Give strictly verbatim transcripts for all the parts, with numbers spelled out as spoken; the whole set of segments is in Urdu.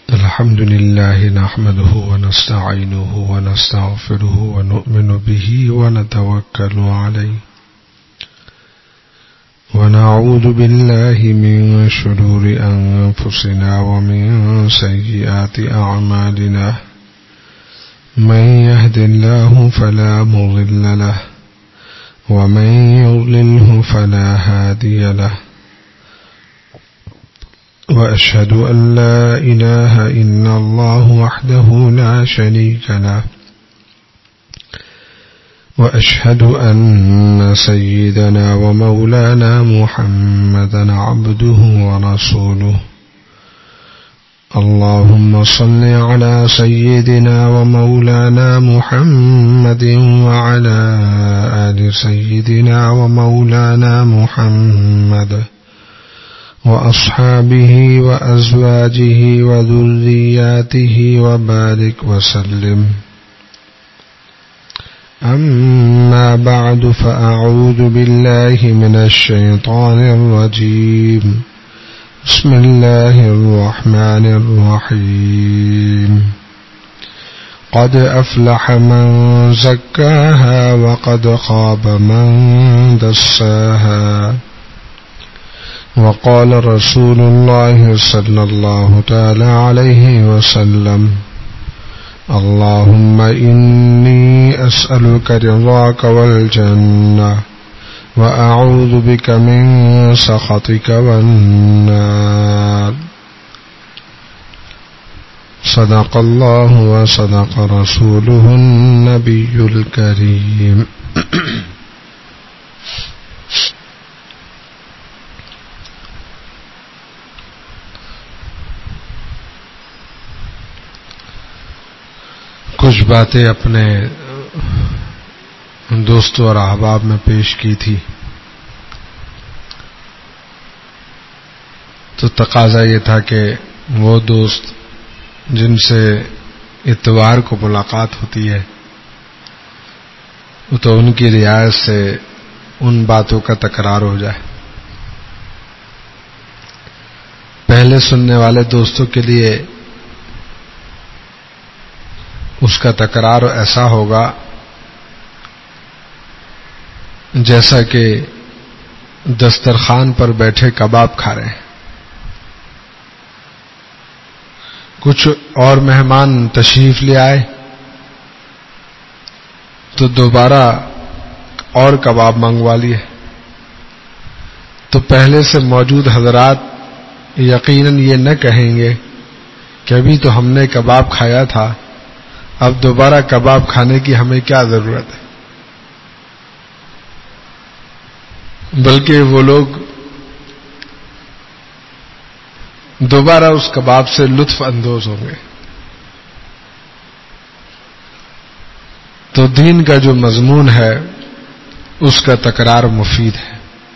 الحمد لله نحمده ونستعينه ونستغفره ونؤمن به ونتوكل عليه ونعوذ بالله من شرور أنفسنا ومن سيئات أعمالنا من يهد الله فلا مضل له ومن يضلله فلا هادي له وأشهد أن لا إله إلا الله وحده لا شريك له وأشهد أن سيدنا ومولانا محمدا عبده ورسوله اللهم صل على سيدنا ومولانا محمد وعلى آل سيدنا ومولانا محمد وأصحابه وأزواجه وذرياته وبارك وسلم أما بعد فأعوذ بالله من الشيطان الرجيم بسم الله الرحمن الرحيم قد أفلح من زكاها وقد خاب من دساها وقال رسول الله صلى الله تعالى عليه وسلم اللهم إني أسألك رضاك والجنة وأعوذ بك من سخطك والنار صدق الله وصدق رسوله النبي الكريم کچھ باتیں اپنے دوستوں اور احباب میں پیش کی تھی تو تقاضا یہ تھا کہ وہ دوست جن سے اتوار کو ملاقات ہوتی ہے تو ان کی رعایت سے ان باتوں کا تکرار ہو جائے. پہلے سننے والے دوستوں کے لیے اس کا تکرار ایسا ہوگا جیسا کہ دسترخوان پر بیٹھے کباب کھا رہے ہیں. کچھ اور مہمان تشریف لے آئے تو دوبارہ اور کباب منگوا لیے تو پہلے سے موجود حضرات یقیناً یہ نہ کہیں گے کہ ابھی تو ہم نے کباب کھایا تھا، اب دوبارہ کباب کھانے کی ہمیں کیا ضرورت ہے، بلکہ وہ لوگ دوبارہ اس کباب سے لطف اندوز ہوں گے. تو دین کا جو مضمون ہے اس کا تکرار مفید ہے.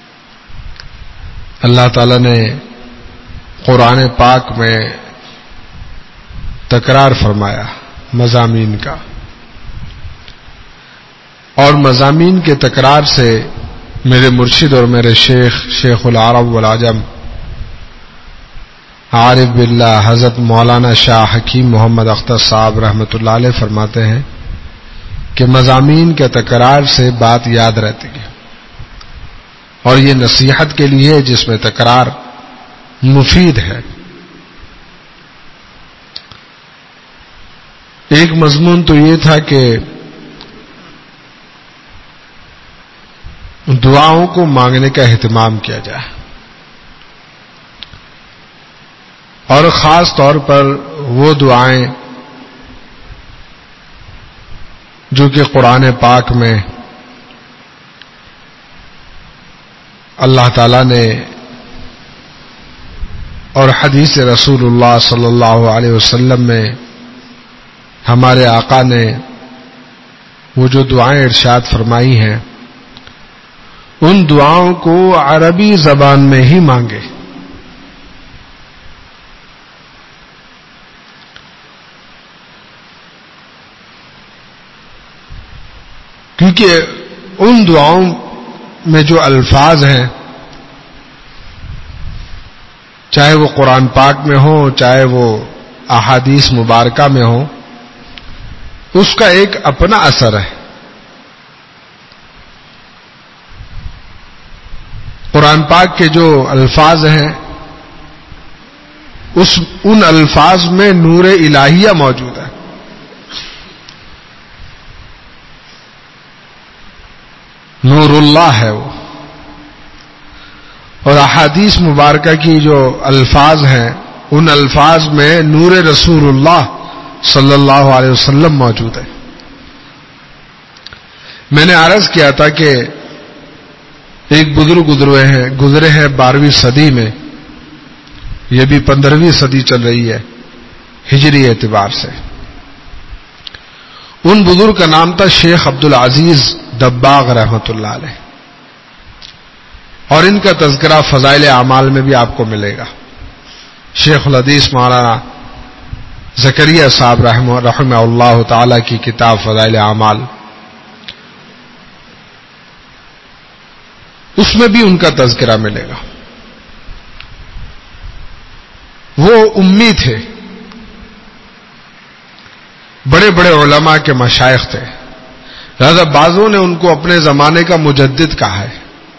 اللہ تعالی نے قرآن پاک میں تکرار فرمایا مضامین کا، اور مضامین کے تکرار سے میرے مرشد اور میرے شیخ شیخ العرب والعجم عارف باللہ حضرت مولانا شاہ حکیم محمد اختر صاحب رحمۃ اللہ علیہ فرماتے ہیں کہ مضامین کے تکرار سے بات یاد رہتی ہے، اور یہ نصیحت کے لیے جس میں تکرار مفید ہے. ایک مضمون تو یہ تھا کہ دعاؤں کو مانگنے کا اہتمام کیا جائے، اور خاص طور پر وہ دعائیں جو کہ قرآن پاک میں اللہ تعالی نے اور حدیث رسول اللہ صلی اللہ علیہ وسلم میں ہمارے آقا نے وہ جو دعائیں ارشاد فرمائی ہیں ان دعاؤں کو عربی زبان میں ہی مانگے. کیونکہ ان دعاؤں میں جو الفاظ ہیں چاہے وہ قرآن پاک میں ہو، چاہے وہ احادیث مبارکہ میں ہوں اس کا ایک اپنا اثر ہے. قرآن پاک کے جو الفاظ ہیں اس ان الفاظ میں نور الہیہ موجود ہے. نور اللہ ہے وہ. اور احادیث مبارکہ کی جو الفاظ ہیں ان الفاظ میں نور رسول اللہ صلی اللہ علیہ وسلم موجود ہے. میں نے عرض کیا تھا کہ ایک بزرگ گزرے ہیں گزرے ہیں بارہویں صدی میں، یہ بھی پندرہویں صدی چل رہی ہے ہجری اعتبار سے. ان بزرگ کا نام تھا شیخ عبد العزیز دباغ رحمۃ اللہ علیہ، اور ان کا تذکرہ فضائل اعمال میں بھی آپ کو ملے گا. شیخ الحدیث مولانا زکریا صاحب رحمہ رحمہ اللہ تعالی کی کتاب فضائل اعمال، اس میں بھی ان کا تذکرہ ملے گا. وہ امی تھے، بڑے بڑے علماء کے مشائخ تھے، لہذا بعضوں نے ان کو اپنے زمانے کا مجدد کہا ہے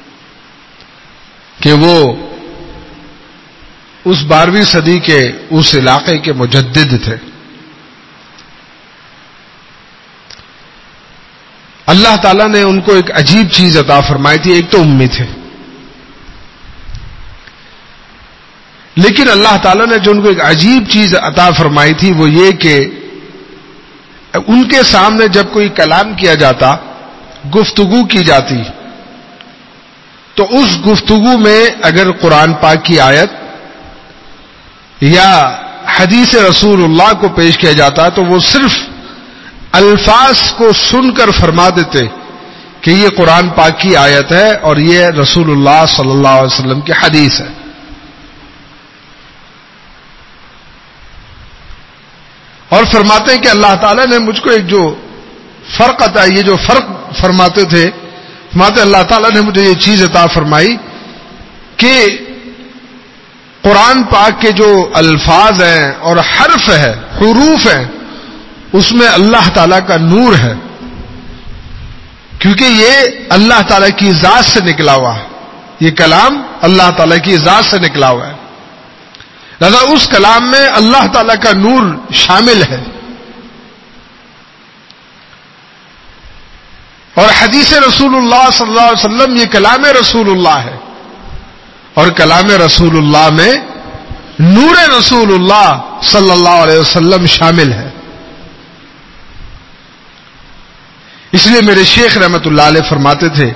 کہ وہ اس بارہویں صدی کے اس علاقے کے مجدد تھے. اللہ تعالیٰ نے ان کو ایک عجیب چیز عطا فرمائی تھی. ایک تو امی تھے، لیکن اللہ تعالیٰ نے جو ان کو ایک عجیب چیز عطا فرمائی تھی وہ یہ کہ ان کے سامنے جب کوئی کلام کیا جاتا، گفتگو کی جاتی، تو اس گفتگو میں اگر قرآن پاک کی آیت یا حدیث رسول اللہ کو پیش کیا جاتا تو وہ صرف الفاظ کو سن کر فرما دیتے کہ یہ قرآن پاک کی آیت ہے اور یہ رسول اللہ صلی اللہ علیہ وسلم کی حدیث ہے. اور فرماتے ہیں کہ اللہ تعالیٰ نے مجھ کو ایک جو فرق عطا، یہ جو فرق فرماتے تھے، فرماتے اللہ تعالیٰ نے مجھے یہ چیز عطا فرمائی کہ قرآن پاک کے جو الفاظ ہیں اور حرف ہے، حروف ہیں، اس میں اللہ تعالیٰ کا نور ہے، کیونکہ یہ اللہ تعالیٰ کی ذات سے نکلا ہوا ہے. یہ کلام اللہ تعالیٰ کی ذات سے نکلا ہوا ہے، لہذا اس کلام میں اللہ تعالیٰ کا نور شامل ہے. اور حدیث رسول اللہ صلی اللہ علیہ وسلم یہ کلام رسول اللہ ہے، اور کلام رسول اللہ میں نور رسول اللہ صلی اللہ علیہ وسلم شامل ہے. اس لیے میرے شیخ رحمت اللہ علیہ فرماتے تھے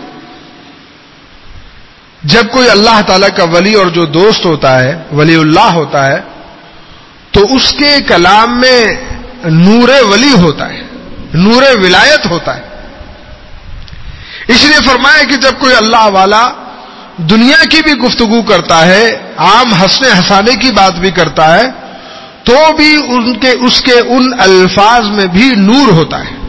جب کوئی اللہ تعالیٰ کا ولی اور جو دوست ہوتا ہے، ولی اللہ ہوتا ہے، تو اس کے کلام میں نور ولی ہوتا ہے، نور ولایت ہوتا ہے. اس لیے فرمایا کہ جب کوئی اللہ والا دنیا کی بھی گفتگو کرتا ہے، عام ہنسنے ہنسانے کی بات بھی کرتا ہے، تو بھی ان کے اس کے ان الفاظ میں بھی نور ہوتا ہے.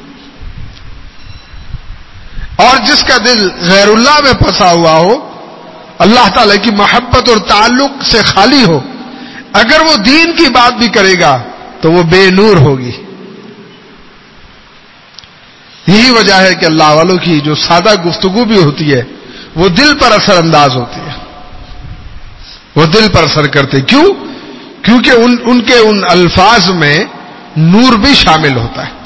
اور جس کا دل غیر اللہ میں پھنسا ہوا ہو، اللہ تعالی کی محبت اور تعلق سے خالی ہو، اگر وہ دین کی بات بھی کرے گا تو وہ بے نور ہوگی. یہی وجہ ہے کہ اللہ والوں کی جو سادہ گفتگو بھی ہوتی ہے وہ دل پر اثر انداز ہوتی ہے، وہ دل پر اثر کرتے. کیوں؟ کیونکہ ان ان کے ان الفاظ میں نور بھی شامل ہوتا ہے.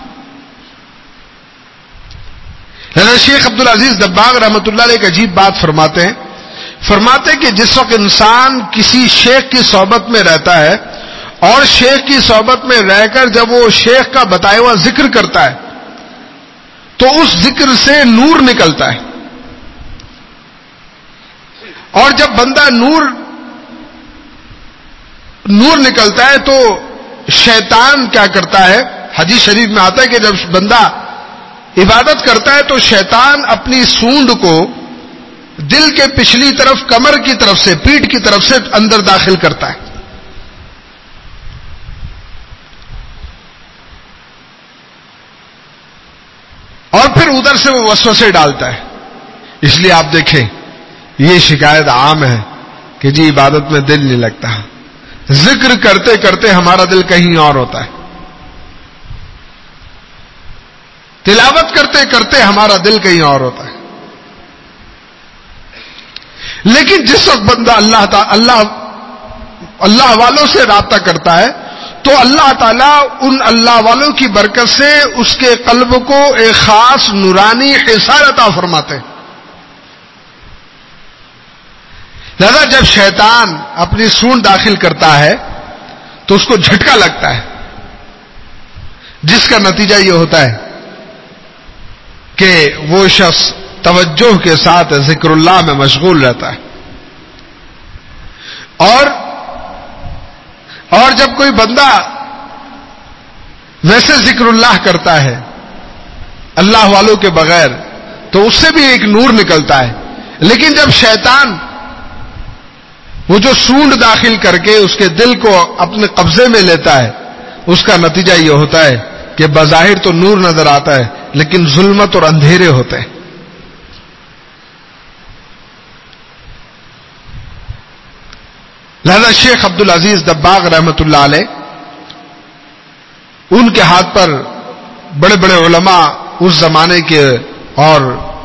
لہذا شیخ عبد العزیز دباغ رحمۃ اللہ علیہ ایک عجیب بات فرماتے ہیں، فرماتے ہیں کہ جس وقت انسان کسی شیخ کی صحبت میں رہتا ہے اور شیخ کی صحبت میں رہ کر جب وہ شیخ کا بتایا ہوا ذکر کرتا ہے تو اس ذکر سے نور نکلتا ہے. اور جب بندہ نور نور نکلتا ہے تو شیطان کیا کرتا ہے، حدیث شریف میں آتا ہے کہ جب بندہ عبادت کرتا ہے تو شیطان اپنی سونڈ کو دل کے پچھلی طرف، کمر کی طرف سے، پیٹھ کی طرف سے اندر داخل کرتا ہے. اور پھر ادھر سے وہ وسوسے ڈالتا ہے. اس لیے آپ دیکھیں یہ شکایت عام ہے کہ جی عبادت میں دل نہیں لگتا، ذکر کرتے کرتے ہمارا دل کہیں اور ہوتا ہے، تلاوت کرتے کرتے ہمارا دل کہیں اور ہوتا ہے. لیکن جس وقت بندہ اللہ تعالی اللہ اللہ والوں سے رابطہ کرتا ہے تو اللہ تعالیٰ ان اللہ والوں کی برکت سے اس کے قلب کو ایک خاص نورانی حصار عطا فرماتے ہیں. لہذا جب شیطان اپنی سونڈ داخل کرتا ہے تو اس کو جھٹکا لگتا ہے، جس کا نتیجہ یہ ہوتا ہے کہ وہ شخص توجہ کے ساتھ ذکر اللہ میں مشغول رہتا ہے. اور اور جب کوئی بندہ ویسے ذکر اللہ کرتا ہے اللہ والوں کے بغیر تو اس سے بھی ایک نور نکلتا ہے. لیکن جب شیطان وہ جو سونڈ داخل کر کے اس کے دل کو اپنے قبضے میں لیتا ہے، اس کا نتیجہ یہ ہوتا ہے کہ بظاہر تو نور نظر آتا ہے لیکن ظلمت اور اندھیرے ہوتے ہیں. لہذا شیخ عبد العزیز دباغ رحمۃ اللہ علیہ، ان کے ہاتھ پر بڑے بڑے علماء اس زمانے کے اور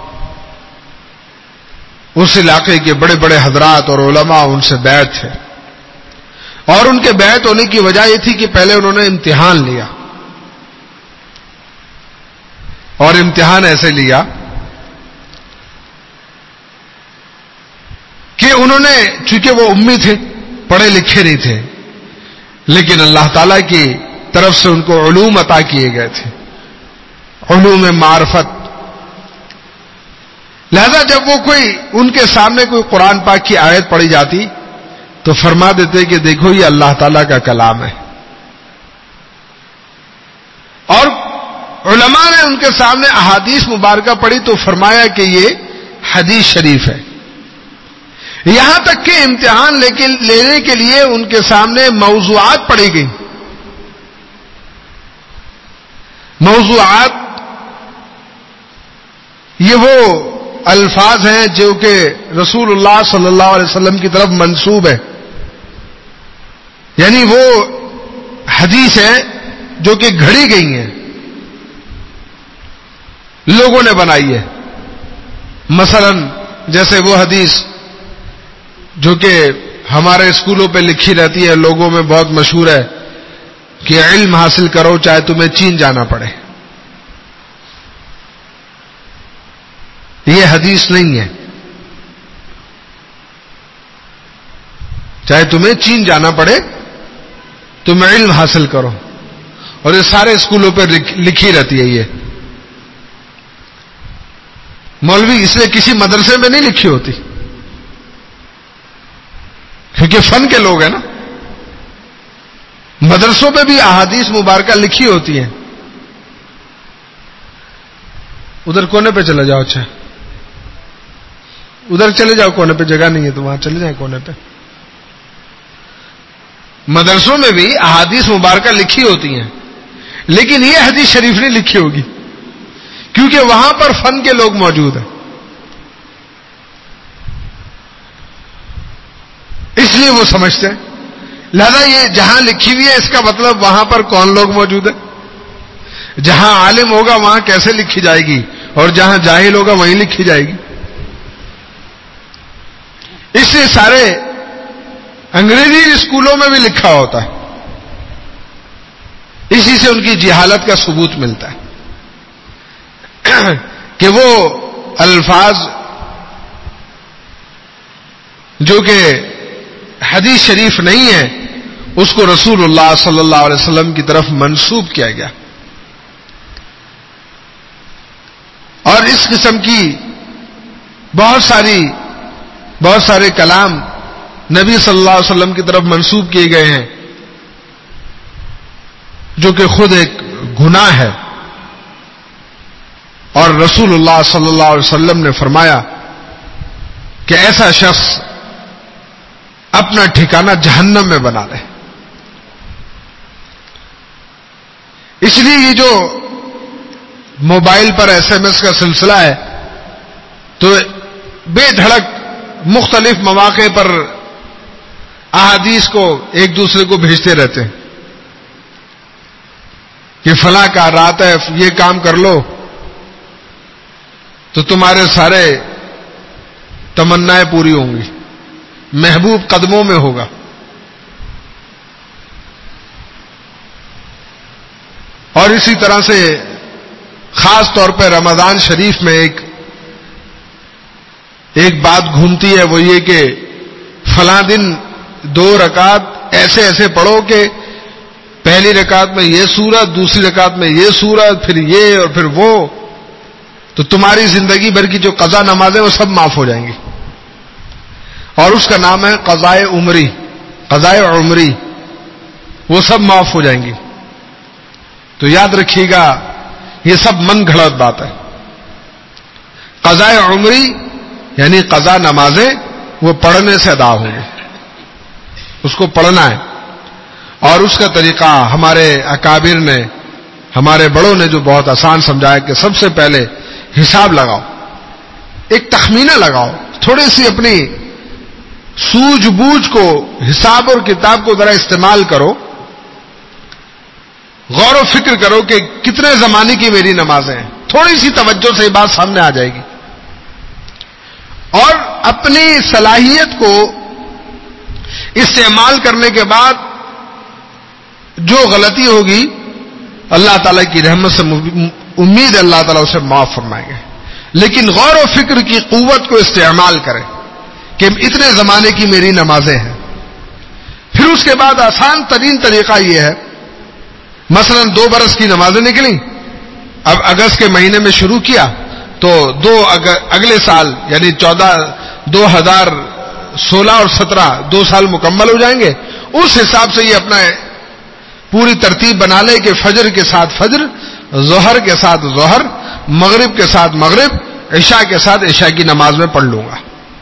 اس علاقے کے بڑے بڑے حضرات اور علماء ان سے بیعت تھے. اور ان کے بیعت ہونے کی وجہ یہ تھی کہ پہلے انہوں نے امتحان لیا، اور امتحان ایسے لیا کہ انہوں نے، چونکہ وہ امی تھے، پڑھے لکھے نہیں تھے، لیکن اللہ تعالی کی طرف سے ان کو علوم عطا کیے گئے تھے، علوم معرفت. لہذا جب وہ کوئی ان کے سامنے کوئی قرآن پاک کی آیت پڑھی جاتی تو فرما دیتے کہ دیکھو یہ اللہ تعالیٰ کا کلام ہے. اور علماء نے ان کے سامنے احادیث مبارکہ پڑھی تو فرمایا کہ یہ حدیث شریف ہے. یہاں تک کہ امتحان لینے کے لیے ان کے سامنے موضوعات پڑھی گئی. موضوعات یہ وہ الفاظ ہیں جو کہ رسول اللہ صلی اللہ علیہ وسلم کی طرف منسوب ہے، یعنی وہ حدیث ہیں جو کہ گھڑی گئی ہیں، لوگوں نے بنائی ہے. مثلا جیسے وہ حدیث جو کہ ہمارے اسکولوں پہ لکھی رہتی ہے، لوگوں میں بہت مشہور ہے کہ علم حاصل کرو چاہے تمہیں چین جانا پڑے. یہ حدیث نہیں ہے، چاہے تمہیں چین جانا پڑے تم علم حاصل کرو. اور یہ سارے اسکولوں پہ لکھی رہتی ہے. یہ مولوی اس لیے کسی مدرسے میں نہیں لکھی ہوتی کیونکہ فن کے لوگ ہیں نا. مدرسوں پہ بھی احادیث مبارکہ لکھی ہوتی ہیں. ادھر کونے پہ چلا جاؤ. اچھا ادھر چلے جاؤ، کونے پہ جگہ نہیں ہے تو وہاں چلے جائیں کونے پہ. مدرسوں میں بھی احادیث مبارکہ لکھی ہوتی ہیں لیکن یہ حدیث شریف نہیں لکھی ہوگی کیونکہ وہاں پر فن کے لوگ موجود ہیں، اس لیے وہ سمجھتے ہیں. لہذا یہ جہاں لکھی ہوئی ہے اس کا مطلب وہاں پر کون لوگ موجود ہیں. جہاں عالم ہوگا وہاں کیسے لکھی جائے گی، اور جہاں جاہل ہوگا وہیں لکھی جائے گی. اس لیے سارے انگریزی اسکولوں میں بھی لکھا ہوتا ہے. اسی سے ان کی جہالت کا ثبوت ملتا ہے کہ وہ الفاظ جو کہ حدیث شریف نہیں ہے اس کو رسول اللہ صلی اللہ علیہ وسلم کی طرف منسوب کیا گیا. اور اس قسم کی بہت ساری بہت سارے کلام نبی صلی اللہ علیہ وسلم کی طرف منسوب کیے گئے ہیں جو کہ خود ایک گناہ ہے. اور رسول اللہ صلی اللہ علیہ وسلم نے فرمایا کہ ایسا شخص اپنا ٹھکانہ جہنم میں بنا لے. اس لیے یہ جو موبائل پر ایس ایم ایس کا سلسلہ ہے تو بے دھڑک مختلف مواقع پر احادیث کو ایک دوسرے کو بھیجتے رہتے ہیں کہ فلاں کا رات ہے یہ کام کر لو تو تمہارے سارے تمنائیں پوری ہوں گی، محبوب قدموں میں ہوگا. اور اسی طرح سے خاص طور پہ رمضان شریف میں ایک ایک بات گھومتی ہے، وہ یہ کہ فلاں دن دو رکعت ایسے ایسے پڑھو کہ پہلی رکعت میں یہ سورت، دوسری رکعت میں یہ سورت، پھر یہ اور پھر وہ، تو تمہاری زندگی بھر کی جو قضا نمازیں وہ سب معاف ہو جائیں گی. اور اس کا نام ہے قضائے عمری، قضائے عمری، وہ سب معاف ہو جائیں گی. تو یاد رکھیے گا یہ سب من گھڑت بات ہے. قضائے عمری یعنی قضا نمازیں وہ پڑھنے سے ادا ہوں گی، اس کو پڑھنا ہے. اور اس کا طریقہ ہمارے اکابر نے، ہمارے بڑوں نے جو بہت آسان سمجھایا کہ سب سے پہلے حساب لگاؤ، ایک تخمینہ لگاؤ، تھوڑی سی اپنی سوجھ بوجھ کو، حساب اور کتاب کو ذرا استعمال کرو، غور و فکر کرو کہ کتنے زمانے کی میری نمازیں ہیں. تھوڑی سی توجہ سے یہ بات سامنے آ جائے گی. اور اپنی صلاحیت کو استعمال کرنے کے بعد جو غلطی ہوگی اللہ تعالیٰ کی رحمت سے امید اللہ تعالیٰ اسے معاف فرمائیں گے. لیکن غور و فکر کی قوت کو استعمال کریں کہ اتنے زمانے کی میری نمازیں ہیں. پھر اس کے بعد آسان ترین طریقہ یہ ہے، مثلا دو برس کی نمازیں نکلیں، اب اگست کے مہینے میں شروع کیا تو دو اگلے سال یعنی چودہ دو ہزار سولہ اور سترہ دو سال مکمل ہو جائیں گے. اس حساب سے یہ اپنا پوری ترتیب بنا لے کہ فجر کے ساتھ فجر، ظہر کے ساتھ ظہر، مغرب کے ساتھ مغرب، عشاء کے ساتھ عشاء کی نماز میں پڑھ لوں گا.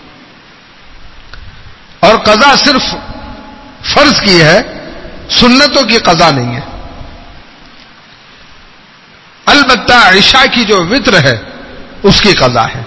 اور قضا صرف فرض کی ہے، سنتوں کی قضا نہیں ہے. البتہ عشاء کی جو وتر ہے اس کی قضا ہے.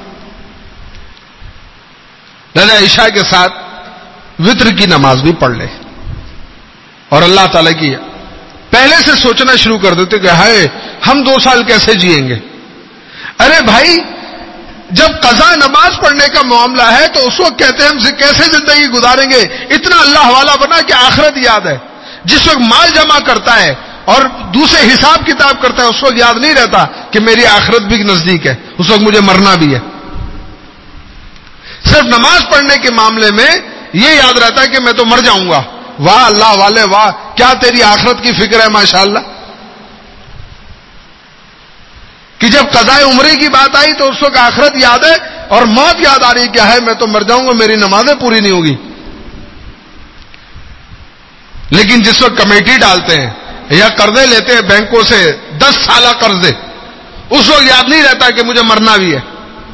لہذا عشاء کے ساتھ وتر کی نماز بھی پڑھ لے. اور اللہ تعالیٰ کی پہلے سے سوچنا شروع کر دیتے کہ ہائے ہم دو سال کیسے جئیں گے. ارے بھائی جب قضا نماز پڑھنے کا معاملہ ہے تو اس وقت کہتے ہیں ہم سے کیسے زندگی گزاریں گے. اتنا اللہ والا بنا کہ آخرت یاد ہے. جس وقت مال جمع کرتا ہے اور دوسرے حساب کتاب کرتا ہے اس وقت یاد نہیں رہتا کہ میری آخرت بھی نزدیک ہے، اس وقت مجھے مرنا بھی ہے. صرف نماز پڑھنے کے معاملے میں یہ یاد رہتا ہے کہ میں تو مر جاؤں گا. واہ اللہ والے واہ، کیا تیری آخرت کی فکر ہے ماشاءاللہ. کہ جب قضائے عمرے کی بات آئی تو اس وقت آخرت یاد ہے اور موت یاد آ رہی کیا ہے، میں تو مر جاؤں گا، میری نمازیں پوری نہیں ہوگی. لیکن جس وقت کمیٹی ڈالتے ہیں یا قرضے لیتے ہیں بینکوں سے دس سالہ قرضے، اس وقت یاد نہیں رہتا کہ مجھے مرنا بھی ہے.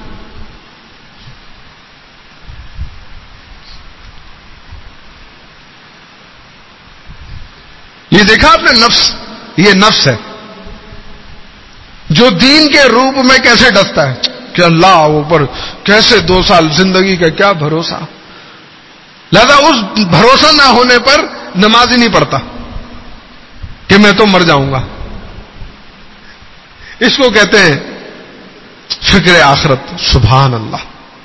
یہ دیکھا آپ نے نفس، یہ نفس ہے جو دین کے روپ میں کیسے ڈستا ہے کہ اللہ اوپر کیسے دو سال زندگی کا کیا بھروسہ. لہذا اس بھروسہ نہ ہونے پر نماز ہی نہیں پڑھتا کہ میں تو مر جاؤں گا. اس کو کہتے ہیں فکر آخرت. سبحان اللہ.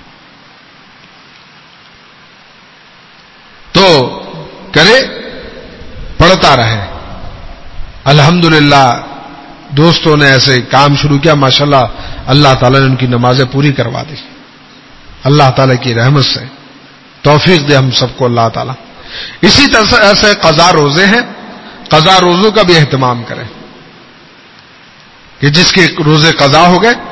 تو کرے پڑھتا رہے. الحمدللہ دوستوں نے ایسے کام شروع کیا، ماشاءاللہ اللہ تعالیٰ نے ان کی نمازیں پوری کروا دی. اللہ تعالیٰ کی رحمت سے توفیق دے ہم سب کو اللہ تعالیٰ. اسی طرح سے قضا روزے ہیں، قضا روزوں کا بھی اہتمام کریں کہ جس کے روزے قضا ہو گئے،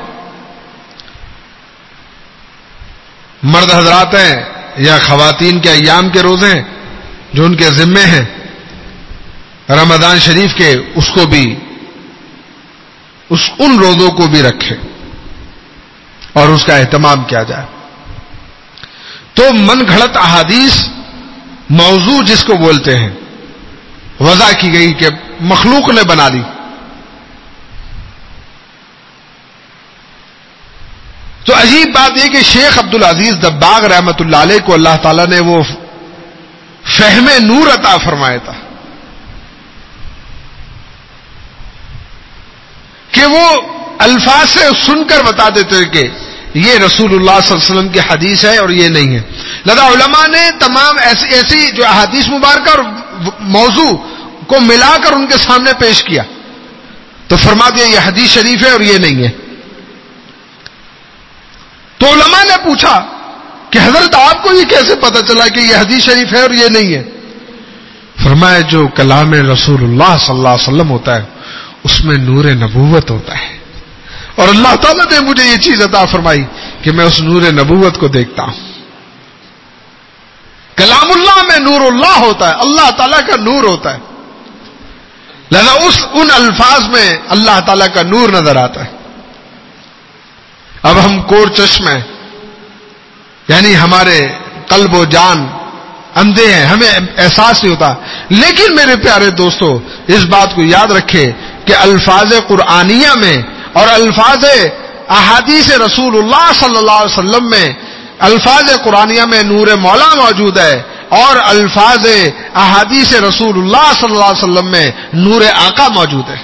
مرد حضرات ہیں یا خواتین کے ایام کے روزے ہیں جو ان کے ذمے ہیں رمضان شریف کے، اس کو بھی اس ان روزوں کو بھی رکھے اور اس کا اہتمام کیا جائے. تو من گھڑت احادیث موضوع جس کو بولتے ہیں وضع کی گئی کہ مخلوق نے بنا لی. تو عجیب بات یہ کہ شیخ عبدالعزیز دباغ رحمت اللہ علیہ کو اللہ تعالیٰ نے وہ فہم نور عطا فرمایا تھا کہ وہ الفاظ سے سن کر بتا دیتے کہ یہ رسول اللہ صلی اللہ علیہ وسلم کی حدیث ہے اور یہ نہیں ہے. لہذا علماء نے تمام ایسی ایسی جو احادیث مبارکہ اور موضوع کو ملا کر ان کے سامنے پیش کیا تو فرما دیا یہ حدیث شریف ہے اور یہ نہیں ہے. تو علماء نے پوچھا کہ حضرت آپ کو یہ کیسے پتا چلا کہ یہ حدیث شریف ہے اور یہ نہیں ہے؟ فرمایا جو کلام رسول اللہ صلی اللہ علیہ وسلم ہوتا ہے اس میں نور نبوت ہوتا ہے اور اللہ تعالیٰ نے مجھے یہ چیز عطا فرمائی کہ میں اس نور نبوت کو دیکھتا ہوں. کلام اللہ میں نور اللہ ہوتا ہے, اللہ تعالیٰ کا نور ہوتا ہے, لہذا اس ان الفاظ میں اللہ تعالیٰ کا نور نظر آتا ہے. اب ہم کور چشم ہیں, یعنی ہمارے قلب و جان اندھے ہیں, ہمیں احساس نہیں ہوتا. لیکن میرے پیارے دوستو اس بات کو یاد رکھے کہ الفاظ قرآنیہ میں اور الفاظ احادیث رسول اللہ صلی اللہ علیہ وسلم میں, الفاظ قرآنیہ میں نور مولا موجود ہے اور الفاظ احادیث رسول اللہ صلی اللہ علیہ وسلم میں نور آقا موجود ہے.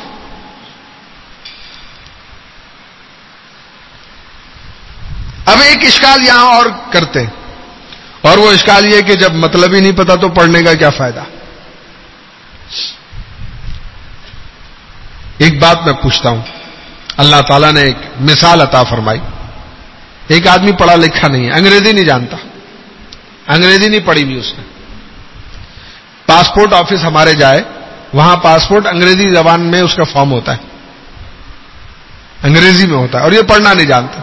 اب ایک اشکال یہاں اور کرتے ہیں, اور وہ اشکال یہ کہ جب مطلب ہی نہیں پتا تو پڑھنے کا کیا فائدہ. ایک بات میں پوچھتا ہوں, اللہ تعالیٰ نے ایک مثال عطا فرمائی. ایک آدمی پڑھا لکھا نہیں ہے, انگریزی نہیں جانتا, انگریزی نہیں پڑھی ہوئی اس نے. پاسپورٹ آفس ہمارے جائے, وہاں پاسپورٹ انگریزی زبان میں اس کا فارم ہوتا ہے, انگریزی میں ہوتا ہے, اور یہ پڑھنا نہیں جانتا.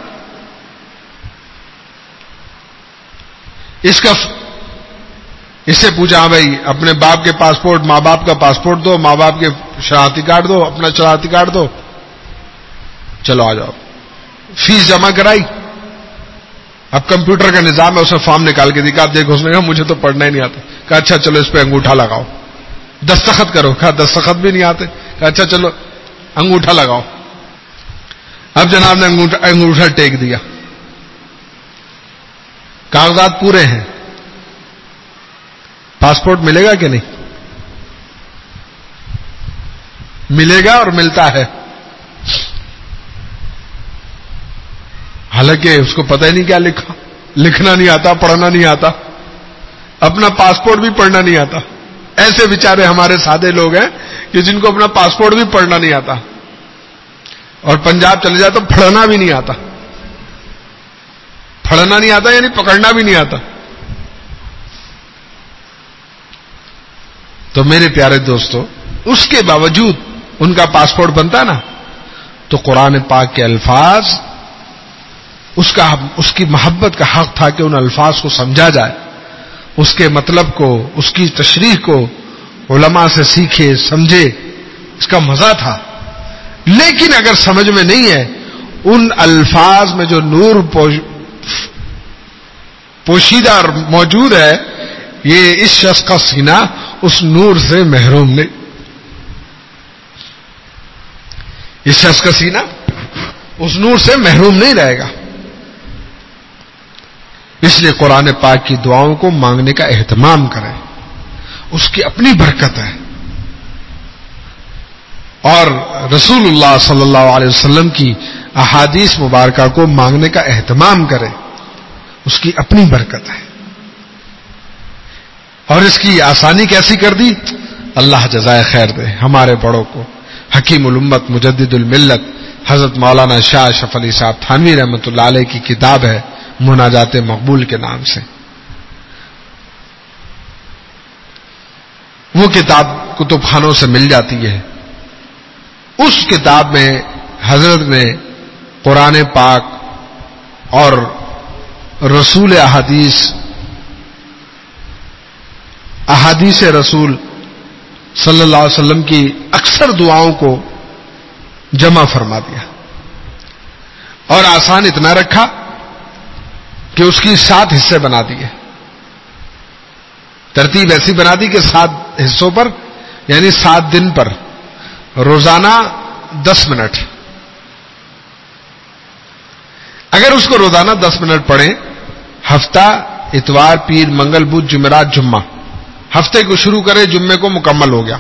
اس کا اس سے پوچھا, ہاں بھائی اپنے باپ کے پاسپورٹ, ماں باپ کا پاسپورٹ دو, ماں باپ کے شناختی کارڈ دو, اپنا شناختی کارڈ دو, چلو آ جاؤ. فیس جمع کرائی, اب کمپیوٹر کا نظام ہے, اسے فارم نکال کے دکھا, دیکھو, اس نے کہا مجھے تو پڑھنا ہی نہیں آتا. کہا اچھا چلو اس پہ انگوٹھا لگاؤ, دستخط کرو. کہا دستخط بھی نہیں آتے. کہا اچھا چلو انگوٹھا لگاؤ. اب جناب نے انگوٹھا انگوٹھا ٹیک دیا, کاغذات پورے ہیں, پاسپورٹ ملے گا کہ نہیں؟ ملے گا اور ملتا ہے, حالانکہ اس کو پتہ ہی نہیں کیا لکھا, لکھنا نہیں آتا, پڑھنا نہیں آتا, اپنا پاسپورٹ بھی پڑھنا نہیں آتا. ایسے بیچارے ہمارے سادے لوگ ہیں کہ جن کو اپنا پاسپورٹ بھی پڑھنا نہیں آتا, اور پنجاب چلے جائے تو پڑھنا بھی نہیں آتا. پڑھنا نہیں آتا یعنی پکڑنا بھی نہیں آتا. تو میرے پیارے دوستو, اس کے باوجود ان کا پاسپورٹ بنتا نا, تو قرآن پاک کے الفاظ, اس کا اس کی محبت کا حق تھا کہ ان الفاظ کو سمجھا جائے, اس کے مطلب کو, اس کی تشریح کو علماء سے سیکھے, سمجھے, اس کا مزہ تھا. لیکن اگر سمجھ میں نہیں ہے, ان الفاظ میں جو نور پوش پوشیدہ اور موجود ہے, یہ اس شخص کا سینہ اس نور سے محروم نہیں, اس شخص کا سینہ اس نور سے محروم نہیں رہے گا. اس لیے قرآن پاک کی دعاؤں کو مانگنے کا اہتمام کریں, اس کی اپنی برکت ہے. اور رسول اللہ صلی اللہ علیہ وسلم کی احادیث مبارکہ کو مانگنے کا اہتمام کریں, اس کی اپنی برکت ہے. اور اس کی آسانی کیسی کر دی, اللہ جزائے خیر دے ہمارے بڑوں کو. حکیم الامت مجدد الملت حضرت مولانا شاہ اشرف علی صاحب تھانوی رحمۃ اللہ علیہ کی کتاب ہے مناجات مقبول کے نام سے. وہ کتاب کتب خانوں سے مل جاتی ہے. اس کتاب میں حضرت نے قرآن پاک اور رسول احادیث احادیث رسول صلی اللہ علیہ وسلم کی اکثر دعاؤں کو جمع فرما دیا, اور آسان اتنا رکھا کہ اس کی سات حصے بنا دیے. ترتیب ایسی بنا دی کہ سات حصوں پر, یعنی سات دن پر روزانہ دس منٹ. اگر اس کو روزانہ دس منٹ پڑھیں, ہفتہ اتوار پیر منگل بدھ جمعرات جمعہ ہفتے کو شروع کرے جمعے کو مکمل ہو گیا.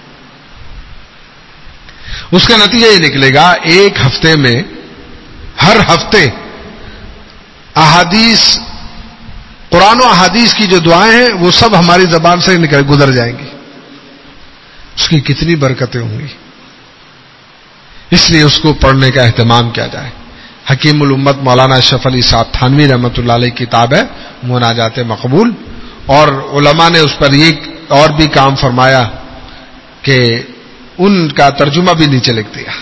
اس کا نتیجہ یہ نکلے گا ایک ہفتے میں ہر ہفتے احادیث قرآن و احادیث کی جو دعائیں ہیں وہ سب ہماری زبان سے نکل گزر جائیں گی. اس کی کتنی برکتیں ہوں گی. اس لیے اس کو پڑھنے کا اہتمام کیا جائے. حکیم الامت مولانا اشرف علی صاحب تھانوی رحمۃ اللہ علیہ کی کتاب ہے مناجات مقبول, اور علماء نے اس پر یہ اور بھی کام فرمایا کہ ان کا ترجمہ بھی نیچے لکھ دیا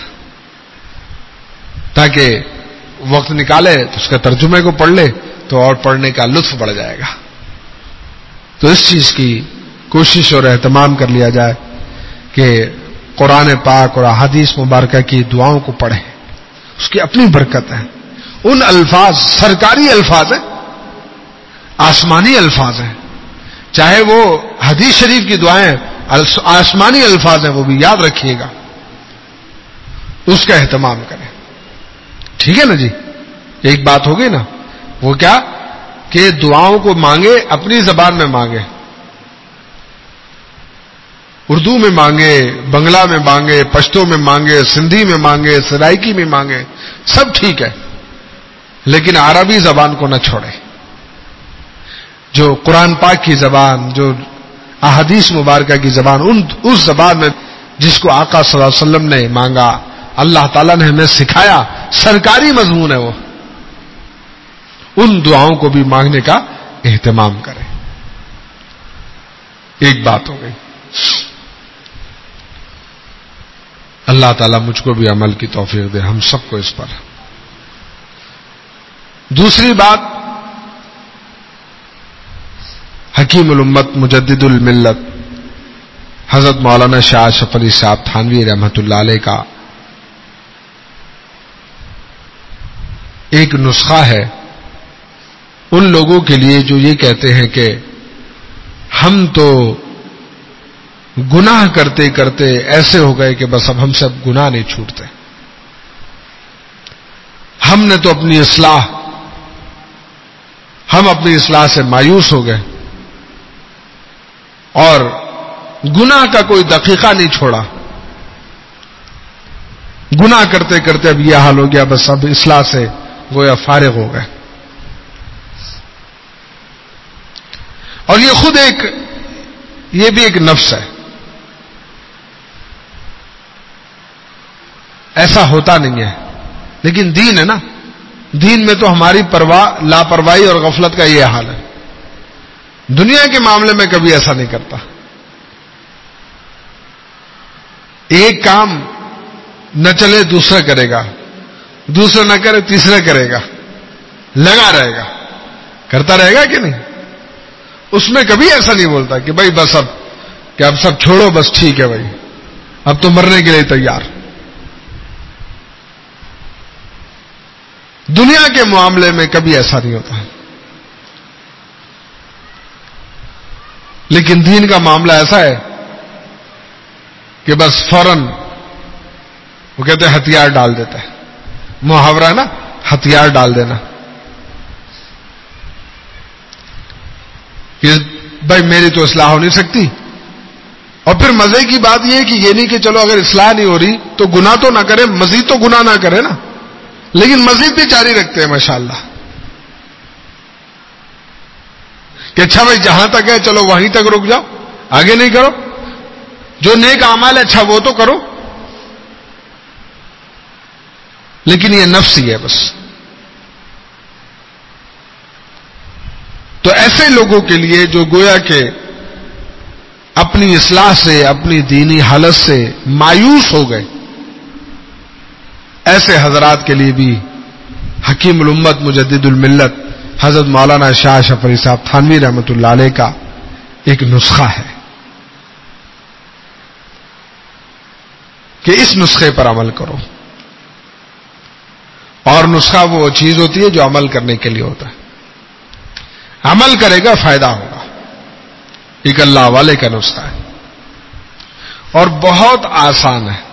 تاکہ وقت نکالے تو اس کا ترجمے کو پڑھ لے تو اور پڑھنے کا لطف بڑھ جائے گا. تو اس چیز کی کوشش اور اہتمام کر لیا جائے کہ قرآن پاک اور احادیث مبارکہ کی دعاؤں کو پڑھیں. اس کی اپنی برکت ہے. ان الفاظ سرکاری الفاظ ہیں, آسمانی الفاظ ہیں, چاہے وہ حدیث شریف کی دعائیں آسمانی الفاظ ہیں, وہ بھی یاد رکھیے گا, اس کا اہتمام کریں. ٹھیک ہے نا جی. ایک بات ہو گئی نا, وہ کیا کہ دعاؤں کو مانگے اپنی زبان میں مانگے, اردو میں مانگے, بنگلہ میں مانگے, پشتو میں مانگے, سندھی میں مانگے, سرائکی میں مانگے, سب ٹھیک ہے, لیکن عربی زبان کو نہ چھوڑے. جو قرآن پاک کی زبان, جو احادیث مبارکہ کی زبان, ان اس زبان میں جس کو آقا صلی اللہ علیہ وسلم نے مانگا, اللہ تعالیٰ نے ہمیں سکھایا, سرکاری مضمون ہے وہ, ان دعاؤں کو بھی مانگنے کا اہتمام کریں. ایک بات ہو گئی. اللہ تعالیٰ مجھ کو بھی عمل کی توفیق دے, ہم سب کو اس پر. دوسری بات, حکیم الامت مجدد الملت حضرت مولانا شاہ اشرف علی صاحب تھانوی رحمۃ اللہ علیہ کا ایک نسخہ ہے ان لوگوں کے لیے جو یہ کہتے ہیں کہ ہم تو گناہ کرتے کرتے ایسے ہو گئے کہ بس اب ہم سے اب گناہ نہیں چھوٹتے, ہم نے تو اپنی اصلاح ہم اپنی اصلاح سے مایوس ہو گئے اور گناہ کا کوئی دقیقہ نہیں چھوڑا, گناہ کرتے کرتے اب یہ حال ہو گیا بس اب اصلاح سے گویا فارغ ہو گئے. اور یہ خود ایک یہ بھی ایک نفس ہے, ایسا ہوتا نہیں ہے, لیکن دین ہے نا, دین میں تو ہماری پرواہ لاپرواہی اور غفلت کا یہ حال ہے. دنیا کے معاملے میں کبھی ایسا نہیں کرتا. ایک کام نہ چلے دوسرا کرے گا, دوسرا نہ کرے تیسرا کرے گا, لگا رہے گا, کرتا رہے گا کہ نہیں. اس میں کبھی ایسا نہیں بولتا کہ بھائی بس اب کہ اب سب چھوڑو, بس ٹھیک ہے بھائی اب تو مرنے کے لیے تیار. دنیا کے معاملے میں کبھی ایسا نہیں ہوتا, لیکن دین کا معاملہ ایسا ہے کہ بس فوراً وہ کہتے ہیں ہتھیار ڈال دیتا ہے, محاورہ ہے نا, ہتھیار ڈال دینا کہ بھائی میری تو اصلاح ہو نہیں سکتی. اور پھر مزے کی بات یہ ہے کہ یہ نہیں کہ چلو اگر اصلاح نہیں ہو رہی تو گناہ تو نہ کرے, مزید تو گناہ نہ کرے نا, لیکن مزید بھی جاری رکھتے ہیں ماشاءاللہ کہ اچھا بھائی جہاں تک ہے چلو وہیں تک رک جاؤ, آگے نہیں کرو, جو نیک اعمال ہے اچھا وہ تو کرو. لیکن یہ نفس ہی ہے بس. تو ایسے لوگوں کے لیے جو گویا کہ اپنی اصلاح سے, اپنی دینی حالت سے مایوس ہو گئے, ایسے حضرات کے لیے بھی حکیم الامت مجدد الملت حضرت مولانا شاہ اشرف علی صاحب تھانوی رحمۃ اللہ علیہ کا ایک نسخہ ہے کہ اس نسخے پر عمل کرو. اور نسخہ وہ چیز ہوتی ہے جو عمل کرنے کے لیے ہوتا ہے, عمل کرے گا فائدہ ہوگا. ایک اللہ والے کا نسخہ ہے اور بہت آسان ہے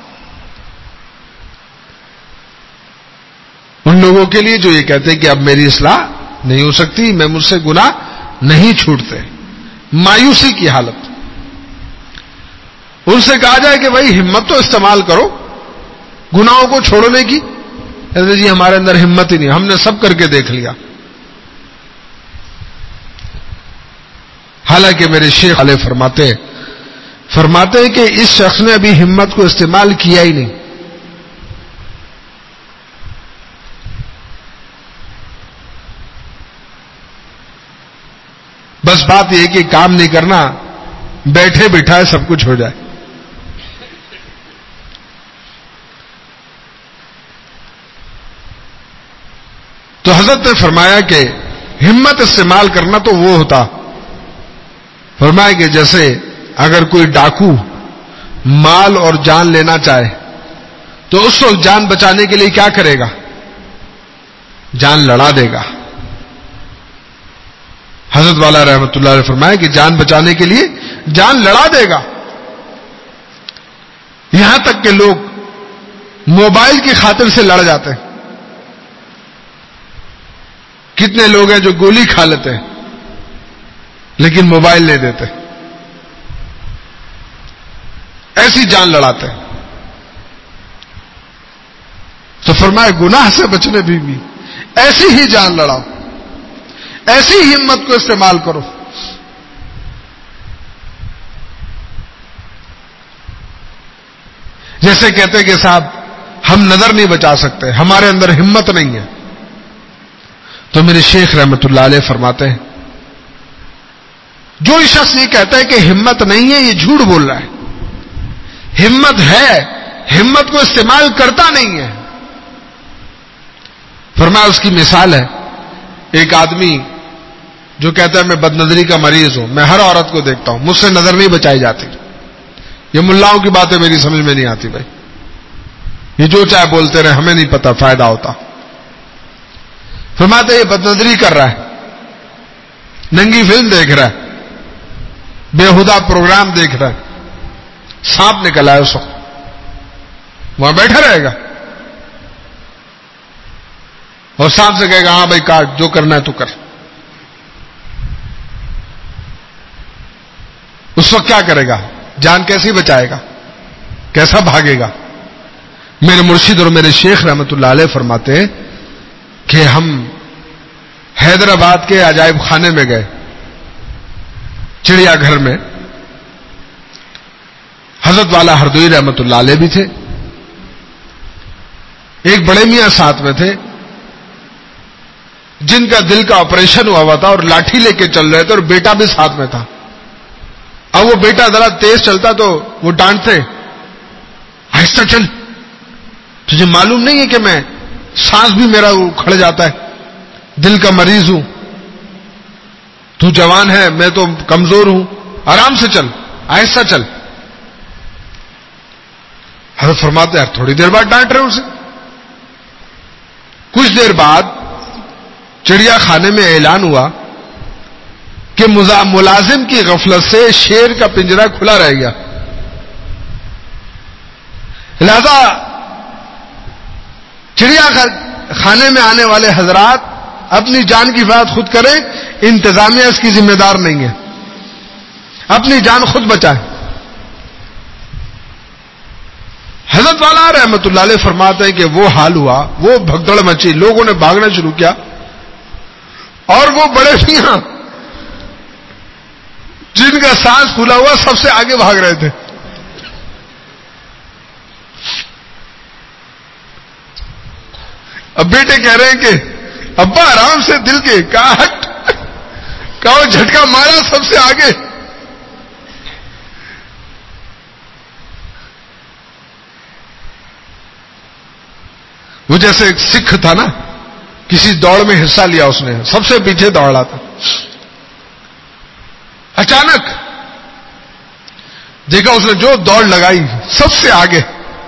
ان لوگوں کے لیے جو یہ کہتے ہیں کہ اب میری اصلاح نہیں ہو سکتی, میں مجھ سے گناہ نہیں چھوٹتے, مایوسی کی حالت. ان سے کہا جائے کہ بھائی ہمت تو استعمال کرو گناہوں کو چھوڑنے کی، کہتے جی ہمارے اندر ہمت ہی نہیں، ہم نے سب کر کے دیکھ لیا. حالانکہ میرے شیخ علیہ فرماتے فرماتے ہیں کہ اس شخص نے ابھی ہمت کو استعمال کیا ہی نہیں. بس بات یہ کہ کام نہیں کرنا، بیٹھے بٹھائے سب کچھ ہو جائے. تو حضرت نے فرمایا کہ ہمت استعمال کرنا تو وہ ہوتا، فرمایا کہ جیسے اگر کوئی ڈاکو مال اور جان لینا چاہے تو اس وقت جان بچانے کے لیے کیا کرے گا؟ جان لڑا دے گا. حضرت والا رحمت اللہ علیہ فرمایا کہ جان بچانے کے لیے جان لڑا دے گا. یہاں تک کہ لوگ موبائل کی خاطر سے لڑ جاتے ہیں. کتنے لوگ ہیں جو گولی کھا لیتے ہیں لیکن موبائل نہیں دیتے، ایسی جان لڑاتے ہیں. تو فرمایا گناہ سے بچنے بھی, بھی ایسی ہی جان لڑاؤ، ایسی ہمت کو استعمال کرو. جیسے کہتے کہ صاحب ہم نظر نہیں بچا سکتے، ہمارے اندر ہمت نہیں ہے. تو میرے شیخ رحمت اللہ علیہ فرماتے ہیں جو شخص یہ کہتا ہے کہ ہمت نہیں ہے یہ جھوٹ بول رہا ہے. ہمت ہے، ہمت کو استعمال کرتا نہیں ہے. فرمایا اس کی مثال ہے ایک آدمی جو کہتا ہے میں بد نظری کا مریض ہوں، میں ہر عورت کو دیکھتا ہوں، مجھ سے نظر نہیں بچائی جاتی. یہ ملاؤں کی باتیں میری سمجھ میں نہیں آتی بھائی، یہ جو چاہے بولتے رہے، ہمیں نہیں پتا فائدہ ہوتا. فرماتے یہ بد نظری کر رہا ہے، ننگی فلم دیکھ رہا ہے، بےہودہ پروگرام دیکھ رہا ہے، سانپ نکل آئے اس وقت وہاں بیٹھا رہے گا اور سانپ سے کہے گا ہاں بھائی کاٹ، جو کرنا ہے تو کر. اس وقت کیا کرے گا؟ جان کیسی بچائے گا؟ کیسا بھاگے گا؟ میرے مرشد اور میرے شیخ رحمت اللہ علیہ فرماتے ہیں کہ ہم حیدرآباد کے عجائب خانے میں گئے، چڑیا گھر میں. حضرت والا ہردوئی رحمت اللہ علیہ بھی تھے، ایک بڑے میاں ساتھ میں تھے جن کا دل کا آپریشن ہوا ہوا تھا اور لاٹھی لے کے چل رہے تھے اور بیٹا بھی ساتھ میں تھا. اب وہ بیٹا ذرا تیز چلتا تو وہ ڈانٹتے آہستہ چل، تجھے معلوم نہیں ہے کہ میں سانس بھی میرا کھڑ جاتا ہے، دل کا مریض ہوں، تو جوان ہے میں تو کمزور ہوں، آرام سے چل، آہستہ چل. حضرت فرماتے ہیں تھوڑی دیر بعد ڈانٹ رہے اسے. کچھ دیر بعد چڑیا خانے میں اعلان ہوا کہ ملازم کی غفلت سے شیر کا پنجرا کھلا رہ گیا، لہذا چڑیا خانے میں آنے والے حضرات اپنی جان کی حفاظت خود کریں، انتظامیہ اس کی ذمہ دار نہیں ہے، اپنی جان خود بچائیں. حضرت والا رحمت اللہ علیہ فرماتے ہیں کہ وہ حال ہوا، وہ بھگدڑ مچی، لوگوں نے بھاگنا شروع کیا اور وہ بڑے میاں جن کا سانس پھولا ہوا سب سے آگے بھاگ رہے تھے. اب بیٹے کہہ رہے ہیں کہ ابا آرام سے، دل کے کہا ہٹ، کہا جھٹکا مارا سب سے آگے. وہ جیسے ایک سکھ تھا نا، کسی دوڑ میں حصہ لیا اس نے، سب سے پیچھے دوڑ رہا تھا، اچانک دیکھا اس نے جو دوڑ لگائی سب سے آگے.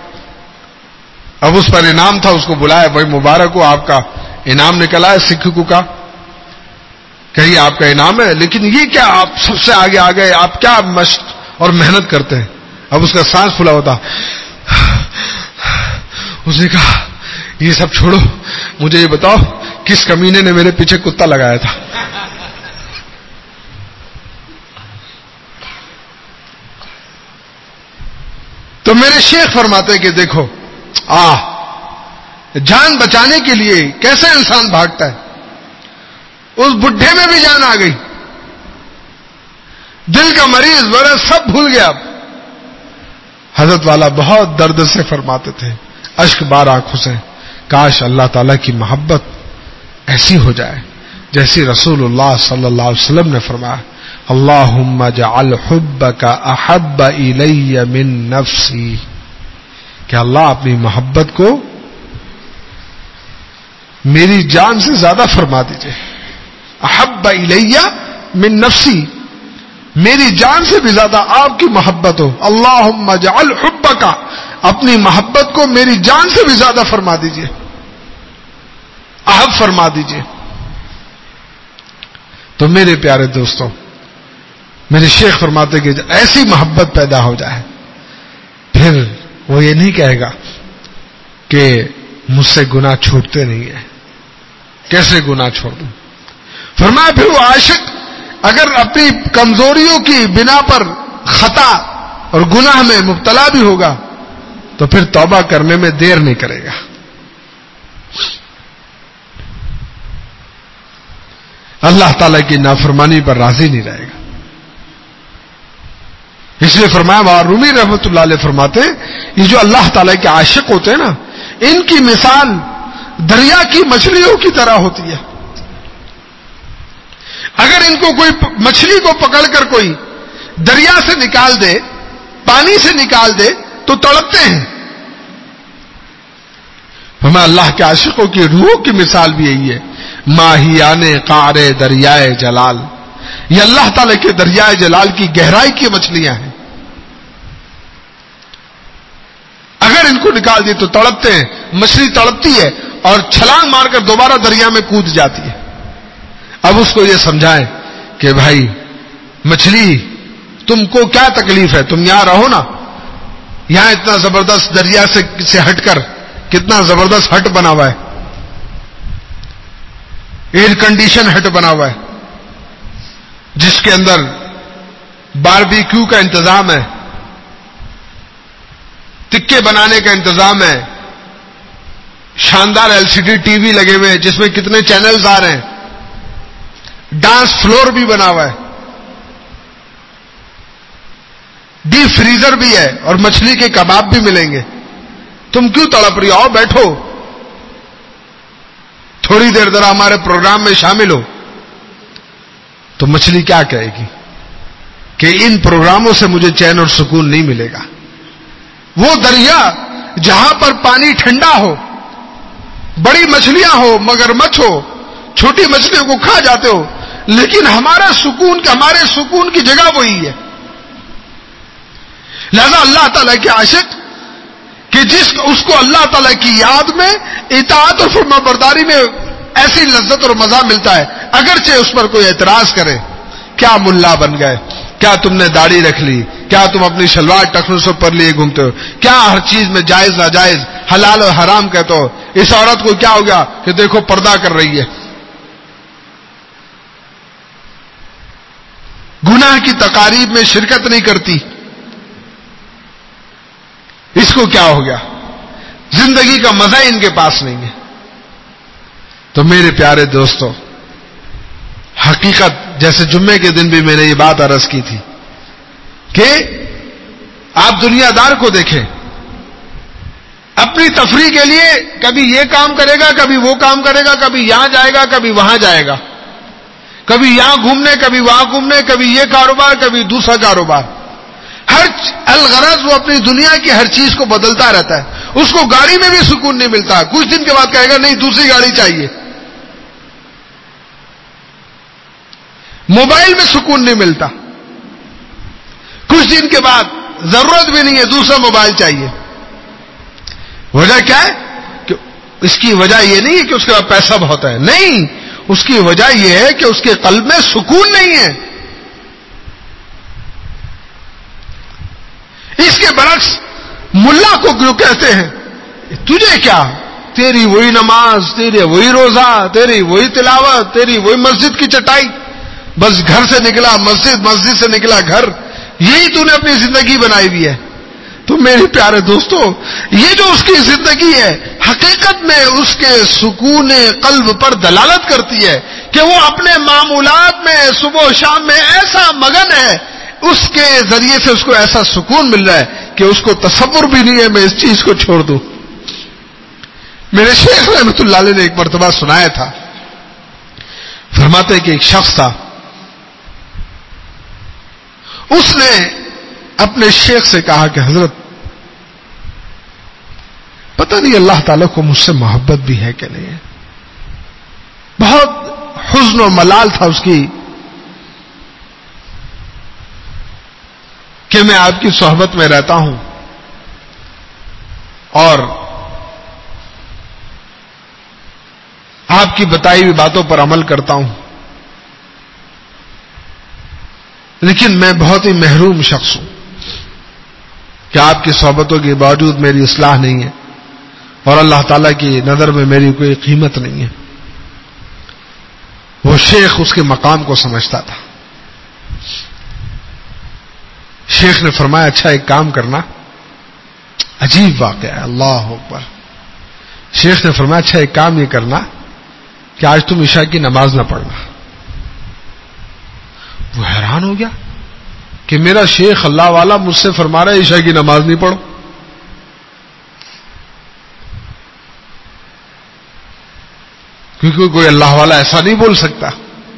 اب اس پر انعام تھا، اس کو بلایا، بھائی مبارک ہو، آپ کا انعام نکلا ہے سکھ کو کا، کہیے آپ کا انعام ہے، لیکن یہ کیا آپ سب سے آگے آ گئے، آپ کیا مشق اور محنت کرتے ہیں؟ اب اس کا سانس پھولا ہوتا. اس نے کہا یہ سب چھوڑو، مجھے یہ بتاؤ کس کمینے نے میرے پیچھے کتا لگایا تھا؟ میرے شیخ فرماتے کہ دیکھو آ جان بچانے کے لیے کیسے انسان بھاگتا ہے. اس بڈھے میں بھی جان آ گئی, دل کا مریض بڑا سب بھول گیا. اب حضرت والا بہت درد سے فرماتے تھے, اشک بار آنکھوں سے, کاش اللہ تعالیٰ کی محبت ایسی ہو جائے جیسی رسول اللہ صلی اللہ علیہ وسلم نے فرمایا, اللہم اجعل حبک احب الی من نفسی, کہ اللہ اپنی محبت کو میری جان سے زیادہ فرما دیجئے. احب الی من نفسی, میری جان سے بھی زیادہ آپ کی محبت ہو. اللہم اجعل حبک, اپنی محبت کو میری جان سے بھی زیادہ فرما دیجئے, احب فرما دیجئے. تو میرے پیارے دوستوں, میرے شیخ فرماتے کہ ایسی محبت پیدا ہو جائے, پھر وہ یہ نہیں کہے گا کہ مجھ سے گناہ چھوٹتے نہیں ہیں, کیسے گناہ چھوڑ دوں. فرمایا پھر وہ عاشق اگر اپنی کمزوریوں کی بنا پر خطا اور گناہ میں مبتلا بھی ہوگا تو پھر توبہ کرنے میں دیر نہیں کرے گا. اللہ تعالیٰ کی نافرمانی پر راضی نہیں رہے گا. اس لیے فرمایا, رومی رحمۃ اللہ علیہ فرماتے یہ جو اللہ تعالیٰ کے عاشق ہوتے ہیں نا, ان کی مثال دریا کی مچھلیوں کی طرح ہوتی ہے. اگر ان کو کوئی مچھلی کو پکڑ کر کوئی دریا سے نکال دے, پانی سے نکال دے تو تڑپتے ہیں. ہمیں اللہ کے عاشقوں کی روح کی مثال بھی یہی ہے, ماہیان قعر دریائے جلال, یہ اللہ تعالی کے دریائے جلال کی گہرائی کی مچھلیاں ہیں. اگر ان کو نکال دی تو تڑپتے ہیں. مچھلی تڑپتی ہے اور چھلانگ مار کر دوبارہ دریا میں کود جاتی ہے. اب اس کو یہ سمجھائیں کہ بھائی مچھلی تم کو کیا تکلیف ہے, تم یہاں رہو نا, یہاں اتنا زبردست دریا سے سے ہٹ کر کتنا زبردست ہٹ بنا ہوا ہے, ایئر کنڈیشن ہٹ بنا ہوا ہے جس کے اندر باربیکیو کا انتظام ہے, تکے بنانے کا انتظام ہے, شاندار L C D T V لگے ہوئے ہیں جس میں کتنے چینلز آ رہے ہیں, ڈانس فلور بھی بنا ہوا ہے, ڈیپ فریزر بھی ہے اور مچھلی کے کباب بھی ملیں گے. تم کیوں تڑپ رہی ہو, آؤ بیٹھو, تھوڑی دیر ذرا ہمارے پروگرام میں شامل ہو. تو مچھلی کیا کہے گی کہ ان پروگراموں سے مجھے چین اور سکون نہیں ملے گا. وہ دریا جہاں پر پانی ٹھنڈا ہو, بڑی مچھلیاں ہو, مگرمچھ ہو, چھوٹی مچھلیوں کو کھا جاتے ہو, لیکن ہمارا سکون ہمارے سکون کی جگہ وہی ہے. لہذا اللہ تعالیٰ کے عاشق کہ جس اس کو اللہ تعالیٰ کی یاد میں اطاعت اور فرما برداری میں ایسی لذت اور مزہ ملتا ہے, اگرچہ اس پر کوئی اعتراض کرے, کیا ملا بن گئے, کیا تم نے داڑھی رکھ لی, کیا تم اپنی شلوار ٹخنوں سے پر لیے گھومتے ہو, کیا ہر چیز میں جائز ناجائز حلال اور حرام کہتے ہو, اس عورت کو کیا ہو گیا کہ دیکھو پردہ کر رہی ہے, گناہ کی تقاریب میں شرکت نہیں کرتی, اس کو کیا ہو گیا, زندگی کا مزہ ان کے پاس نہیں ہے. تو میرے پیارے دوستو, حقیقت جیسے جمعے کے دن بھی میں نے یہ بات عرض کی تھی کہ آپ دنیا دار کو دیکھیں, اپنی تفریح کے لیے کبھی یہ کام کرے گا, کبھی وہ کام کرے گا, کبھی یہاں جائے گا, کبھی وہاں جائے گا, کبھی یہاں گھومنے, کبھی وہاں گھومنے, کبھی یہ کاروبار, کبھی دوسرا کاروبار. ہر الغرض وہ اپنی دنیا کی ہر چیز کو بدلتا رہتا ہے. اس کو گاڑی میں بھی سکون نہیں ملتا, کچھ دن کے بعد کہے گا نہیں دوسری گاڑی چاہیے. موبائل میں سکون نہیں ملتا, کچھ دن کے بعد ضرورت بھی نہیں ہے, دوسرا موبائل چاہیے. وجہ کیا ہے؟ کہ اس کی وجہ یہ نہیں ہے کہ اس کے پاس پیسہ بہت ہے, نہیں, اس کی وجہ یہ ہے کہ اس کے قلب میں سکون نہیں ہے. اس کے برعکس ملا کو جو کہتے ہیں تجھے کیا, تیری وہی نماز, تیرے وہی روزہ, تیری وہی تلاوت, تیری وہی مسجد کی چٹائی, بس گھر سے نکلا مسجد, مسجد سے نکلا گھر, یہی تو نے اپنی زندگی بنائی ہوئی ہے. تو میرے پیارے دوستو، یہ جو اس کی زندگی ہے حقیقت میں اس کے سکون قلب پر دلالت کرتی ہے کہ وہ اپنے معمولات میں صبح و شام میں ایسا مگن ہے، اس کے ذریعے سے اس کو ایسا سکون مل رہا ہے کہ اس کو تصور بھی نہیں ہے میں اس چیز کو چھوڑ دوں۔ میرے شیخ رحمۃ اللہ علیہ نے ایک مرتبہ سنایا تھا، فرماتے کہ ایک شخص تھا، اس نے اپنے شیخ سے کہا کہ حضرت پتہ نہیں اللہ تعالیٰ کو مجھ سے محبت بھی ہے کہ نہیں ہے۔ بہت حزن و ملال تھا اس کی کہ میں آپ کی صحبت میں رہتا ہوں اور آپ کی بتائی ہوئی باتوں پر عمل کرتا ہوں، لیکن میں بہت ہی محروم شخص ہوں کہ آپ کی صحبتوں کے باوجود میری اصلاح نہیں ہے اور اللہ تعالیٰ کی نظر میں میری کوئی قیمت نہیں ہے۔ وہ شیخ اس کے مقام کو سمجھتا تھا۔ شیخ نے فرمایا اچھا ایک کام کرنا، عجیب واقعہ ہے، اللہ اکبر۔ شیخ نے فرمایا اچھا ایک کام یہ کرنا کہ آج تم عشاء کی نماز نہ پڑھنا۔ وہ حیران ہو گیا کہ میرا شیخ اللہ والا مجھ سے فرما رہا ہے عشاء کی نماز نہیں پڑھو۔ کیونکہ کوئی اللہ والا ایسا نہیں بول سکتا۔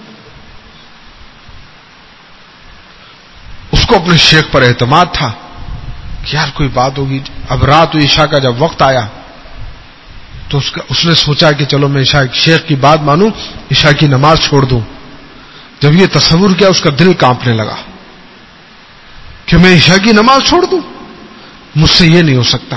اس کو اپنے شیخ پر اعتماد تھا کہ یار کوئی بات ہوگی۔ اب رات عشاء کا جب وقت آیا تو اس, کا اس نے سوچا کہ چلو میں عشاء شیخ کی بات مانوں، عشاء کی نماز چھوڑ دوں۔ جب یہ تصور کیا اس کا دل کانپنے لگا کہ میں عشاء کی نماز چھوڑ دوں، مجھ سے یہ نہیں ہو سکتا۔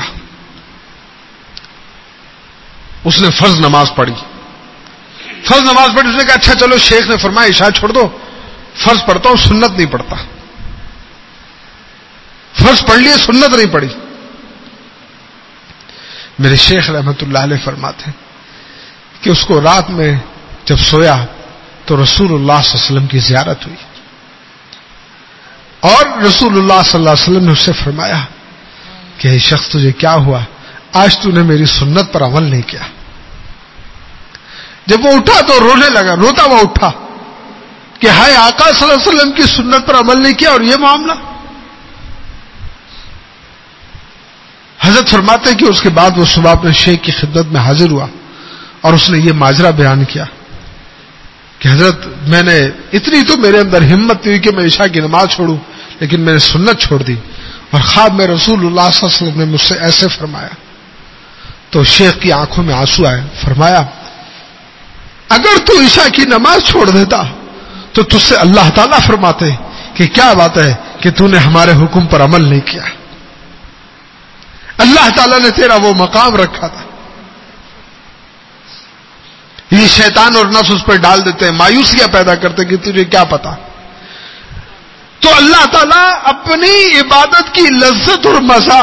اس نے فرض نماز پڑھی، فرض نماز پڑھی۔ اس نے کہا اچھا چلو شیخ نے فرمایا عشاء چھوڑ دو، فرض پڑھتا ہوں، سنت نہیں پڑھتا۔ فرض پڑھ لیے، سنت نہیں پڑھی۔ میرے شیخ رحمت اللہ علیہ فرماتے ہیں کہ اس کو رات میں جب سویا تو رسول اللہ صلی اللہ علیہ وسلم کی زیارت ہوئی اور رسول اللہ صلی اللہ علیہ وسلم نے اس سے فرمایا کہ اے شخص تجھے کیا ہوا، آج تو نے میری سنت پر عمل نہیں کیا۔ جب وہ اٹھا تو رونے لگا، روتا ہوا اٹھا کہ ہائے آقا صلی اللہ علیہ وسلم کی سنت پر عمل نہیں کیا اور یہ معاملہ۔ حضرت فرماتے ہیں کہ اس کے بعد وہ صبح اپنے شیخ کی خدمت میں حاضر ہوا اور اس نے یہ ماجرا بیان کیا کہ حضرت میں نے اتنی تو میرے اندر ہمت نہیں ہوئی کہ میں عشاء کی نماز چھوڑوں، لیکن میں نے سنت چھوڑ دی اور خواب میں رسول اللہ صلی اللہ علیہ وسلم نے مجھ سے ایسے فرمایا۔ تو شیخ کی آنکھوں میں آنسو آئے، فرمایا اگر تو عشاء کی نماز چھوڑ دیتا تو تجھ سے اللہ تعالیٰ فرماتے کہ کیا بات ہے کہ تو نے ہمارے حکم پر عمل نہیں کیا۔ اللہ تعالیٰ نے تیرا وہ مقام رکھا تھا۔ یہ شیطان اور نفس اس پر ڈال دیتے ہیں، مایوسیاں پیدا کرتے کہ تجھے کیا پتا۔ تو اللہ تعالیٰ اپنی عبادت کی لذت اور مزہ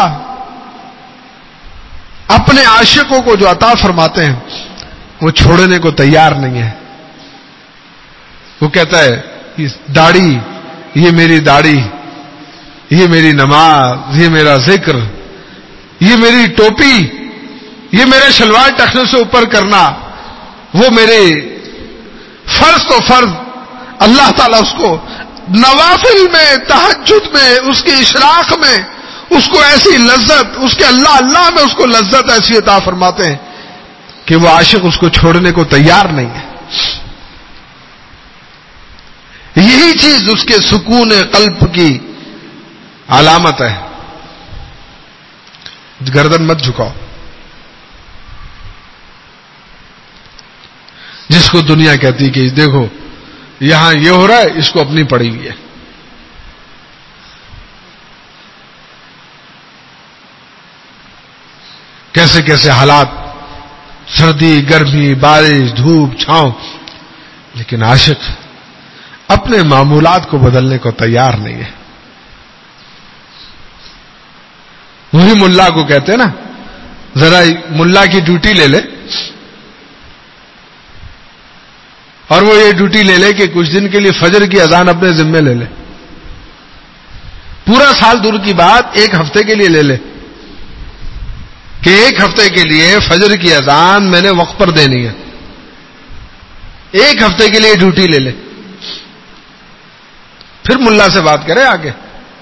اپنے عاشقوں کو جو عطا فرماتے ہیں وہ چھوڑنے کو تیار نہیں ہے۔ وہ کہتا ہے یہ داڑھی، یہ میری داڑھی، یہ میری نماز، یہ میرا ذکر، یہ میری ٹوپی، یہ میرے شلوار ٹخنے سے اوپر کرنا، وہ میرے فرض تو فرض۔ اللہ تعالیٰ اس کو نوافل میں، تہجد میں، اس کے اشراق میں اس کو ایسی لذت، اس کے اللہ اللہ میں اس کو لذت ایسی عطا فرماتے ہیں کہ وہ عاشق اس کو چھوڑنے کو تیار نہیں ہے۔ یہی چیز اس کے سکون قلب کی علامت ہے۔ گردن مت جھکاؤ، جس کو دنیا کہتی کہ دیکھو یہاں یہ ہو رہا ہے، اس کو اپنی پڑی ہوئی ہے۔ کیسے کیسے حالات، سردی، گرمی، بارش، دھوپ، چھاؤں، لیکن عاشق اپنے معمولات کو بدلنے کو تیار نہیں ہے۔ وہی ملا کو کہتے ہیں نا، ذرا ملا کی ڈیوٹی لے لے اور وہ یہ ڈیوٹی لے لے کہ کچھ دن کے لیے فجر کی اذان اپنے ذمے لے لے، پورا سال دور کی بات ایک ہفتے کے لیے لے لے کہ ایک ہفتے کے لیے فجر کی اذان میں نے وقت پر دینی ہے، ایک ہفتے کے لیے ڈیوٹی لے لے، پھر ملا سے بات کرے آگے.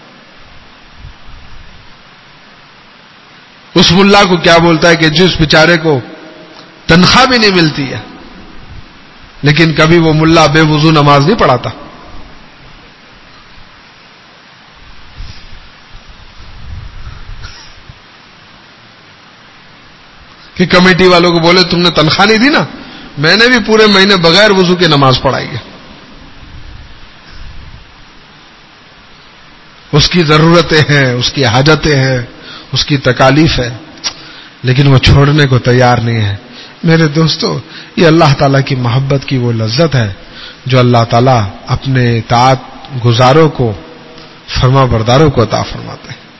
اس ملا کو کیا بولتا ہے کہ جس بیچارے کو تنخواہ بھی نہیں ملتی ہے لیکن کبھی وہ ملا بے وضو نماز نہیں پڑھاتا. کہ کمیٹی والوں کو بولے تم نے تنخواہ نہیں دی نا، میں نے بھی پورے مہینے بغیر وضو کے نماز پڑھائی ہے. اس کی ضرورتیں ہیں، اس کی حاجتیں ہیں، اس کی تکالیف ہے، لیکن وہ چھوڑنے کو تیار نہیں ہے. میرے دوستو، یہ اللہ تعالیٰ کی محبت کی وہ لذت ہے جو اللہ تعالیٰ اپنے اطاعت گزاروں کو، فرما برداروں کو عطا فرماتے ہیں.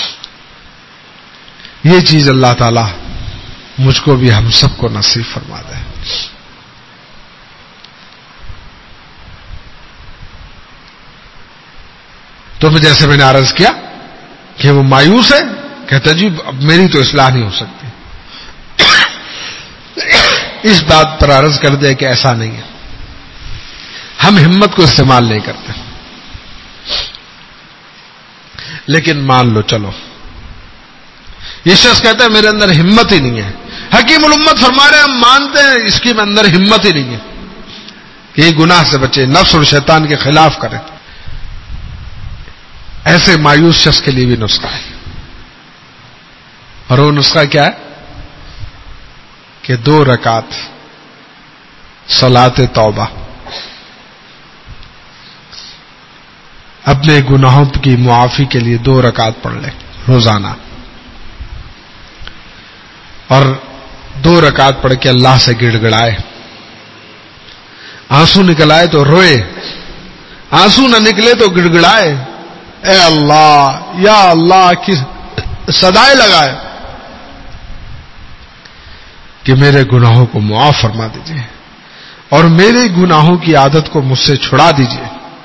یہ چیز اللہ تعالیٰ مجھ کو بھی ہم سب کو نصیب فرما دے. تو جیسے میں نے عرض کیا کہ وہ مایوس ہے، کہتا جی اب میری تو اصلاح نہیں ہو سکتی. اس بات پر عرض کر دے کہ ایسا نہیں ہے، ہم ہمت کو استعمال نہیں کرتے، لیکن مان لو چلو یہ شخص کہتا ہے میرے اندر ہمت ہی نہیں ہے. حکیم الامت فرما رہے ہیں ہم مانتے ہیں اس کی اندر ہمت ہی نہیں ہے کہ یہ گناہ سے بچے، نفس اور شیطان کے خلاف کرے. ایسے مایوس شخص کے لیے بھی نسخہ ہے، اور وہ نسخہ کیا ہے کہ دو رکعت صلاۃ توبہ، اپنے گناہوں کی معافی کے لیے دو رکعت پڑھ لے روزانہ، اور دو رکعت پڑھ کے اللہ سے گڑ گڑائے. آنسو نکل آئے تو روئے، آنسو نہ نکلے تو گڑ گڑائے، اے اللہ یا اللہ کی صدائے لگائے کہ میرے گناہوں کو معاف فرما دیجئے اور میرے گناہوں کی عادت کو مجھ سے چھڑا دیجئے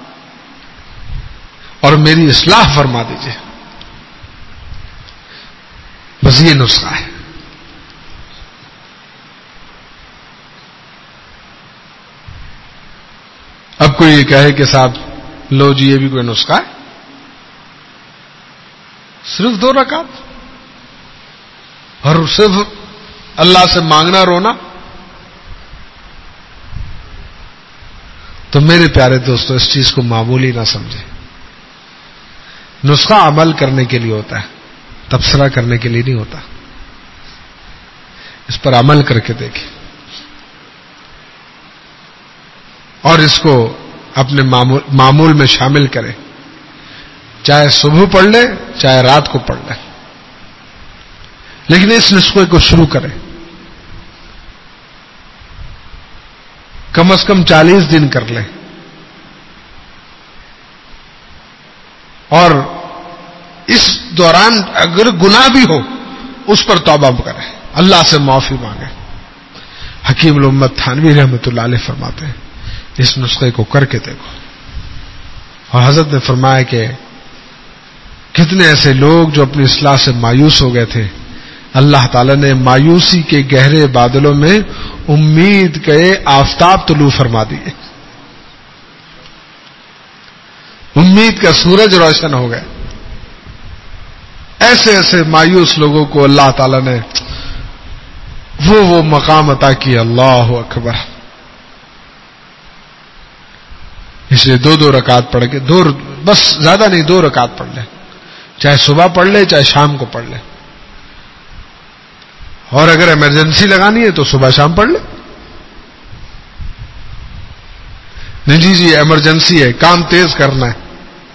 اور میری اصلاح فرما دیجئے. بس یہ نسخہ ہے. اب کوئی یہ کہے کہ صاحب لو جی یہ بھی کوئی نسخہ ہے، صرف دو رکعت اور صرف اللہ سے مانگنا رونا. تو میرے پیارے دوستو اس چیز کو معمولی نہ سمجھیں. نسخہ عمل کرنے کے لیے ہوتا ہے، تبصرہ کرنے کے لیے نہیں ہوتا. اس پر عمل کر کے دیکھیں اور اس کو اپنے معمول, معمول میں شامل کریں، چاہے صبح پڑھ لے چاہے رات کو پڑھ لے، لیکن اس نسخے کو شروع کریں. کم از کم چالیس دن کر لیں اور اس دوران اگر گناہ بھی ہو اس پر توبہ کریں، اللہ سے معافی مانگیں. حکیم الامت تھانوی رحمۃ اللہ علیہ فرماتے ہیں اس نسخے کو کر کے دیکھو. اور حضرت نے فرمایا کہ کتنے ایسے لوگ جو اپنی اصلاح سے مایوس ہو گئے تھے، اللہ تعالیٰ نے مایوسی کے گہرے بادلوں میں امید کے آفتاب طلوع فرما دیے، امید کا سورج روشن ہو گئے. ایسے ایسے مایوس لوگوں کو اللہ تعالیٰ نے وہ وہ مقام عطا کیا. اللہ اکبر. اس لیے دو دو رکعت پڑھ کے، دو بس زیادہ نہیں، دو رکعت پڑھ لے، چاہے صبح پڑھ لے چاہے شام کو پڑھ لے. اور اگر ایمرجنسی لگانی ہے تو صبح شام پڑھ لے. نہیں جی جی ایمرجنسی ہے، کام تیز کرنا ہے،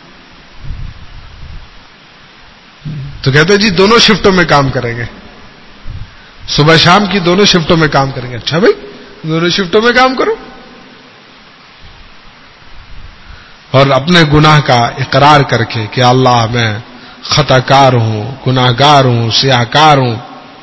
تو کہتے جی دونوں شفٹوں میں کام کریں گے، صبح شام کی دونوں شفٹوں میں کام کریں گے. اچھا بھائی دونوں شفٹوں میں کام کرو، اور اپنے گناہ کا اقرار کر کے کہ اللہ میں خطا کار ہوں، گناہ گار ہوں، سیاہ کار ہوں،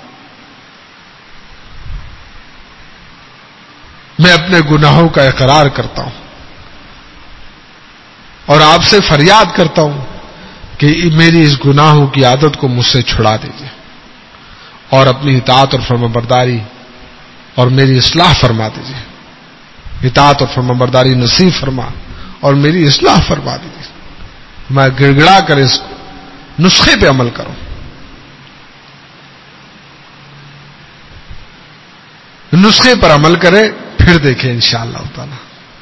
میں اپنے گناہوں کا اقرار کرتا ہوں اور آپ سے فریاد کرتا ہوں کہ میری اس گناہوں کی عادت کو مجھ سے چھڑا دیجیے اور اپنی اطاعت اور فرمانبرداری اور میری اصلاح فرما دیجیے. اطاعت اور فرمانبرداری نصیب فرما اور میری اصلاح فرما دیجیے. میں گڑ گڑا کر اس نسخے پہ عمل کروں. نسخے پر عمل کرے پھر دیکھیں انشاءاللہ تعالی.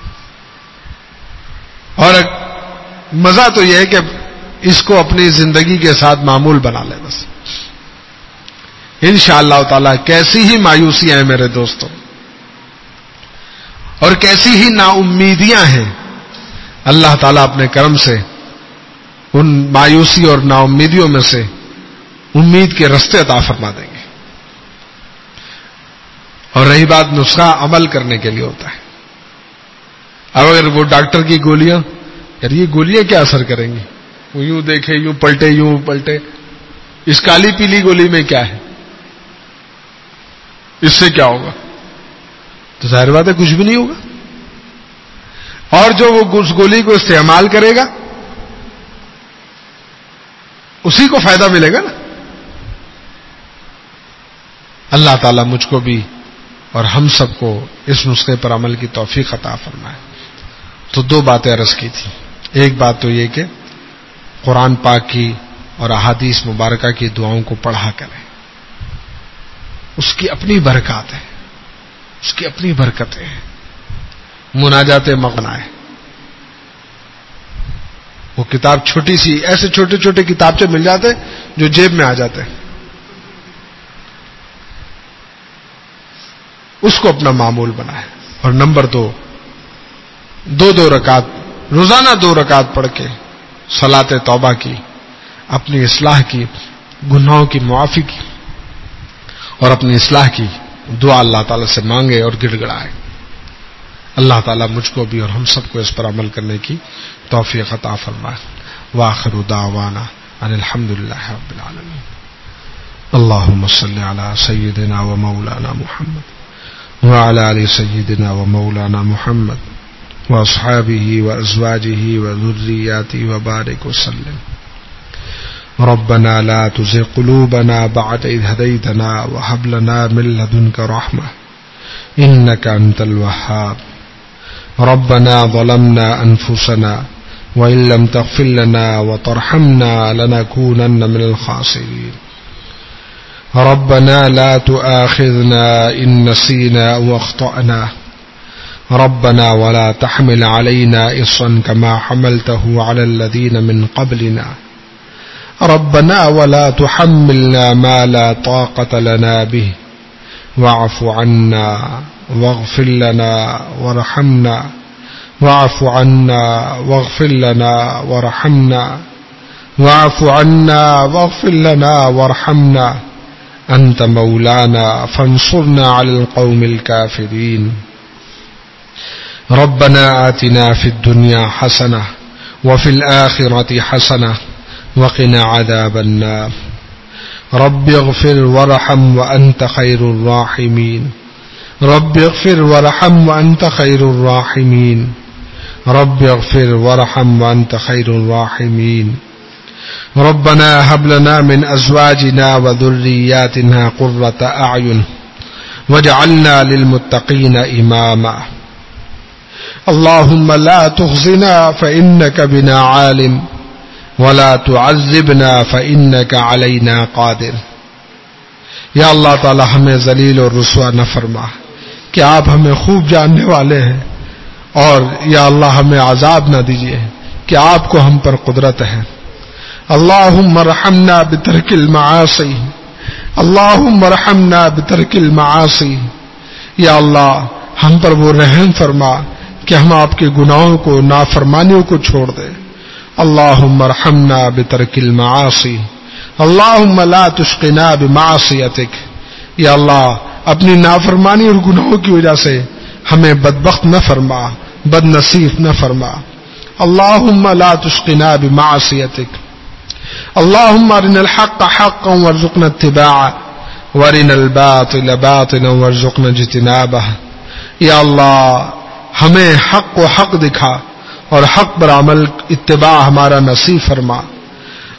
اور مزہ تو یہ ہے کہ اس کو اپنی زندگی کے ساتھ معمول بنا لے بس. انشاءاللہ تعالی کیسی ہی مایوسیاں ہیں میرے دوستوں اور کیسی ہی نا امیدیاں ہیں, اللہ تعالیٰ اپنے کرم سے ان مایوسی اور نا امیدیوں میں سے امید کے رستے عطا فرما دیں گے. اور رہی بات نسخہ عمل کرنے کے لیے ہوتا ہے. اب اگر وہ ڈاکٹر کی گولیاں, یار یہ گولیاں کیا اثر کریں گی, وہ یوں دیکھے یوں پلٹے یوں پلٹے, اس کالی پیلی گولی میں کیا ہے, اس سے کیا ہوگا؟ تو ظاہر بات ہے کچھ بھی نہیں ہوگا. اور جو وہ اس گولی کو استعمال کرے گا اسی کو فائدہ ملے گا نا. اللہ تعالیٰ مجھ کو بھی اور ہم سب کو اس نسخے پر عمل کی توفیق عطا فرمائے. تو دو باتیں عرض کی تھی. ایک بات تو یہ کہ قرآن پاک کی اور احادیث مبارکہ کی دعاؤں کو پڑھا کریں. اس کی اپنی برکات ہے, اس کی اپنی برکتیں ہیں. مناجات مغنا ہے, وہ کتاب چھوٹی سی, ایسے چھوٹے چھوٹے کتابچے مل جاتے جو جیب میں آ جاتے ہیں. اس کو اپنا معمول بنائے. اور نمبر دو, دو دو رکعت روزانہ دو رکعت پڑھ کے صلاۃ توبہ کی, اپنی اصلاح کی, گناہوں کی معافی کی اور اپنی اصلاح کی دعا اللہ تعالیٰ سے مانگے اور گڑ گڑائے. اللہ تعالیٰ مجھ کو بھی اور ہم سب کو اس پر عمل کرنے کی توفیق عطا فرمائے. وآخر دعوانا ان الحمد للہ رب العالمین. اللہم صل علی سیدنا و مولانا محمد وعلی آل سیدنا و مولانا محمد واصحابہ وازواجہ وذریاتہ وبارک وسلم. ربنا لا تزغ قلوبنا بعد إذ هديتنا وهب لنا من لدنك رحمة إنك أنت الوهاب. ربنا ظلمنا أنفسنا وإن لم تغفر لنا وترحمنا لنكونن من الخاسرين. ربنا لا تؤاخذنا إن نسينا أو أخطأنا. ربنا ولا تحمل علينا إصرا كما حملته على الذين من قبلنا. ربنا ولا تحملنا ما لا طاقة لنا به واعف عنا واغفر لنا وارحمنا. واعف عنا واغفر لنا وارحمنا. واعف عنا واغفر لنا وارحمنا. أنت مولانا فانصرنا على القوم الكافرين. ربنا آتنا في الدنيا حسنة وفي الآخرة حسنة وقنا عذاب النار. رب اغفر وارحم وأنت خير الراحمين. رب اغفر وارحم وأنت خير الراحمين. رب اغفر وارحم وأنت خير الراحمين. ربنا هب لنا من أزواجنا وذرياتنا قرة أعين واجعلنا للمتقين إماما. اللهم لا تخزنا فإنك بنا عالم ولا تعذبنا فإنك علينا قادر. یا اللہ تعالی ہمیں ذلیل اور رسوا نہ فرما کہ آپ ہمیں خوب جاننے والے ہیں, اور یا اللہ ہمیں عذاب نہ دیجیے کہ آپ کو ہم پر قدرت ہے. اللہم ارحمنا بترک المعاصی. اللہم ارحمنا بترک المعاصی. یا اللہ ہم پر وہ رحم فرما کہ ہم آپ کے گناہوں کو, نافرمانیوں کو چھوڑ دیں. اللہم ارحمنا بترک المعاصی. اللہم لا تشقنا بمعصیتک. یا اللہ اپنی نافرمانی اور گناہوں کی وجہ سے ہمیں بدبخت نہ فرما, بد نصیب نہ فرما. اللہم لا تشقنا بمعصیتک. اللہم ارنا الحق حقا وارزقنا اتباعه وارنا الباطل باطلا وارزقنا اجتنابه. یا اللہ ہمیں حق کو حق دکھا اور حق پر عمل اتباع ہمارا نصیب فرما.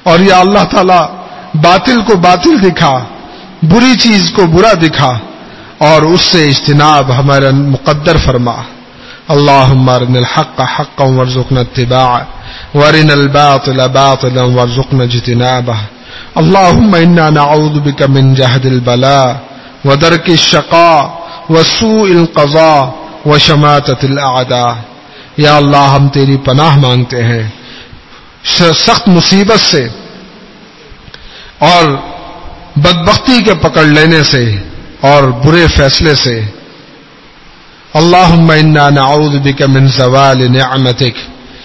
اور یا اللہ تعالی باطل کو باطل دکھا، بری چیز کو برا دکھا، اور اس سے اجتناب ہمارا مقدر فرما۔ اللہم ارنا الحق حقا وارزقنا اتباعه وارنا الباطل باطلا وارزقنا اجتنابه۔ اللہم انا نعوذ بک من جہد البلاء ودرک الشقاء وسوء القضاء وشماتۃ الاعداء۔ یا اللہ ہم تیری پناہ مانگتے ہیں سخت مصیبت سے اور بدبختی کے پکڑ لینے سے اور برے فیصلے سے۔ اللہم انا نعوذ بک من زوال نعمتک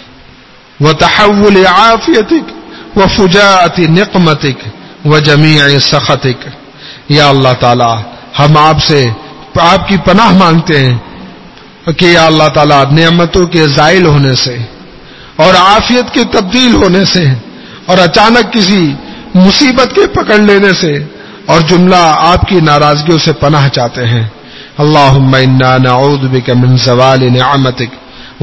وتحول عافیتک وفجاءۃ نقمتک وجمیع سخطک۔ یا اللہ تعالی ہم آپ سے آپ کی پناہ مانگتے ہیں کہ یا اللہ تعالیٰ نعمتوں کے زائل ہونے سے اور عافیت کے تبدیل ہونے سے اور اچانک کسی مصیبت کے پکڑ لینے سے اور جملہ آپ کی ناراضگیوں سے پناہ چاہتے ہیں۔ اللہم انا نعوذ بک من زوال نعمتک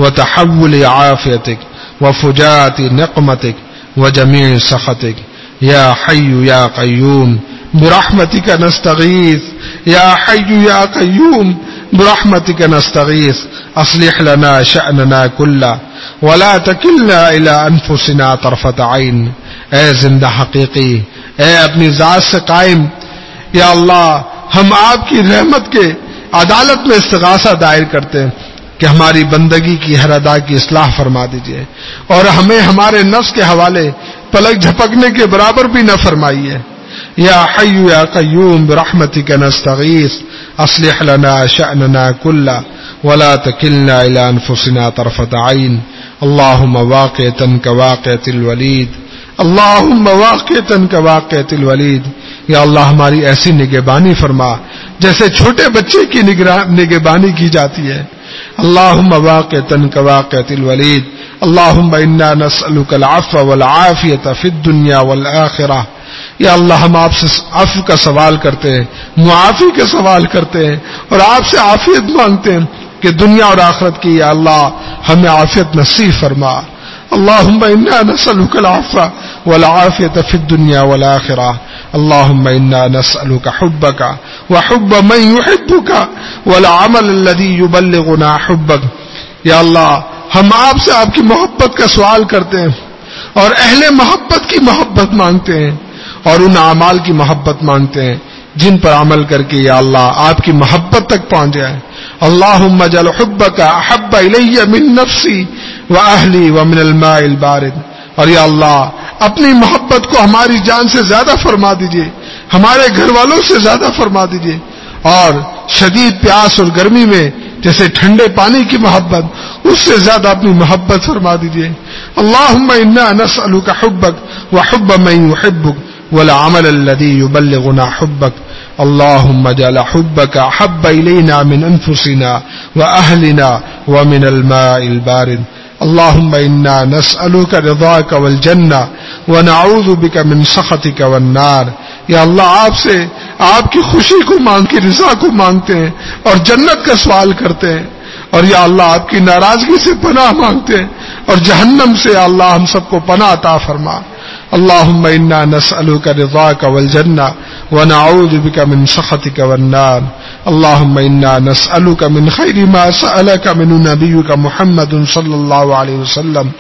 وتحول عافیتک وفجاءۃ نقمتک وجمیع سخطک۔ یا حی یا قیوم برحمتک نستغیث، یا حی یا قیوم برحمتک نستغیث، اصلح لنا شأننا کلہ ولا تکلنا الی انفسنا طرفۃ عین۔ اے زندہ حقیقی، اے اپنی ذات سے قائم، یا اللہ ہم آپ کی رحمت کے عدالت میں استغاثہ دائر کرتے ہیں کہ ہماری بندگی کی ہر ادا کی اصلاح فرما دیجئے اور ہمیں ہمارے نفس کے حوالے پلک جھپکنے کے برابر بھی نہ فرمائیے۔ یا حی یا قیوم برحمتک نستغیث اصلح لنا شأننا کلہ ولا تکلنا الی انفسنا طرفۃ عین۔ اللہم واقعتاً کواقعۃ الولید، اللہم واقعتاً کواقعۃ الولید۔ یا اللہ ہماری ایسی نگہبانی فرما جیسے چھوٹے بچے کی نگہبانی کی جاتی ہے۔ اللہم واقعتاً کواقعۃ الولید۔ اللہم انا نسألک العفو والعافیۃ فی الدنیا والآخرہ۔ یا اللہ ہم آپ سے عفو کا سوال کرتے ہیں، معافی کا سوال کرتے ہیں اور آپ سے عافیت مانگتے ہیں کہ دنیا اور آخرت کی یا اللہ ہمیں عافیت نصیب فرما۔ اللہم انا نسألک العفو والعافیۃ فی الدنیا والآخرہ۔ اللہم انا نسألک حبک وحب من یحبک والعمل الذی یبلغنا حبک۔ یا اللہ ہم آپ سے آپ کی محبت کا سوال کرتے ہیں اور اہل محبت کی محبت مانگتے ہیں اور ان اعمال کی محبت مانگتے ہیں جن پر عمل کر کے یا اللہ آپ کی محبت تک پہنچ جائے۔ اللہم اجعل حبک احب الی من نفسی واہلی ومن الماء البارد۔ اور یا اللہ اپنی محبت کو ہماری جان سے زیادہ فرما دیجئے، ہمارے گھر والوں سے زیادہ فرما دیجئے، اور شدید پیاس اور گرمی میں جیسے ٹھنڈے پانی کی محبت اس سے زیادہ اپنی محبت فرما دیجئے۔ اللہم انا نسألک حبک وحب من یحبک والعمل الذی یبلغنا حبک۔ اللہم اجعل حبک احب الینا من انفسنا واہلنا ومن الماء البارد۔ اللہم انا نسألک رضاک والجنہ ونعوذ بک من سخطک والنار۔ یا اللہ آپ سے آپ کی خوشی کو مانگ کی رضا کو مانگتے ہیں اور جنت کا سوال کرتے ہیں، اور یا اللہ آپ کی ناراضگی سے پناہ مانگتے ہیں اور جہنم سے یا اللہ ہم سب کو پناہ عطا فرما۔ اللہم انا نسألک رضاک والجنہ ونعوذ بک من سخطک والنار۔ اللہم انا نسألک من خیر ما سألک من نبیک محمد صلی اللہ علیہ وسلم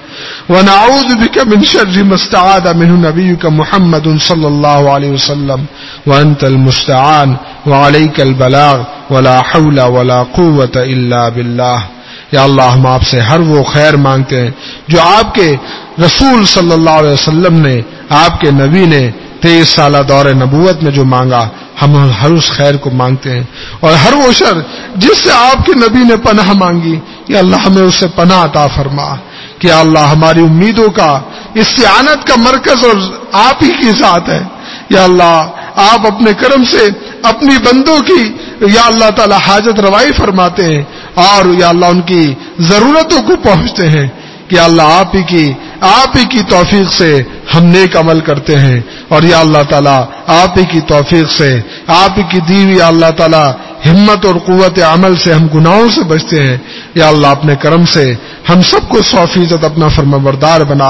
ونعوذ بک من شر ما استعاذ منہ نبیک محمد صلی اللہ علیہ وسلم وانت المستعان وعلیک البلاغ ولا حول ولا قوة الا باللہ۔ یا اللہ ہم آپ سے ہر وہ خیر مانگتے ہیں جو آپ کے رسول صلی اللہ علیہ وسلم نے، آپ کے نبی نے تیئیس سالہ دور نبوت میں جو مانگا، ہم ہر اس خیر کو مانگتے ہیں، اور ہر وہ شر جس سے آپ کے نبی نے پناہ مانگی یا اللہ ہمیں اس سے پناہ عطا فرما۔ کہ اللہ ہماری امیدوں کا استعانت کا مرکز اور آپ ہی کی ذات ہے۔ یا اللہ آپ اپنے کرم سے اپنی بندوں کی یا اللہ تعالی حاجت روائی فرماتے ہیں اور یا اللہ ان کی ضرورتوں کو پہنچتے ہیں کہ اللہ آپ ہی کی آپ ہی کی توفیق سے ہم نیک عمل کرتے ہیں، اور یا اللہ تعالیٰ آپ ہی کی توفیق سے آپ ہی کی دی ہوئی اللہ تعالیٰ ہمت اور قوت عمل سے ہم گناہوں سے بچتے ہیں۔ یا اللہ اپنے کرم سے ہم سب کو سو فیصد اپنا فرمانبردار بنا،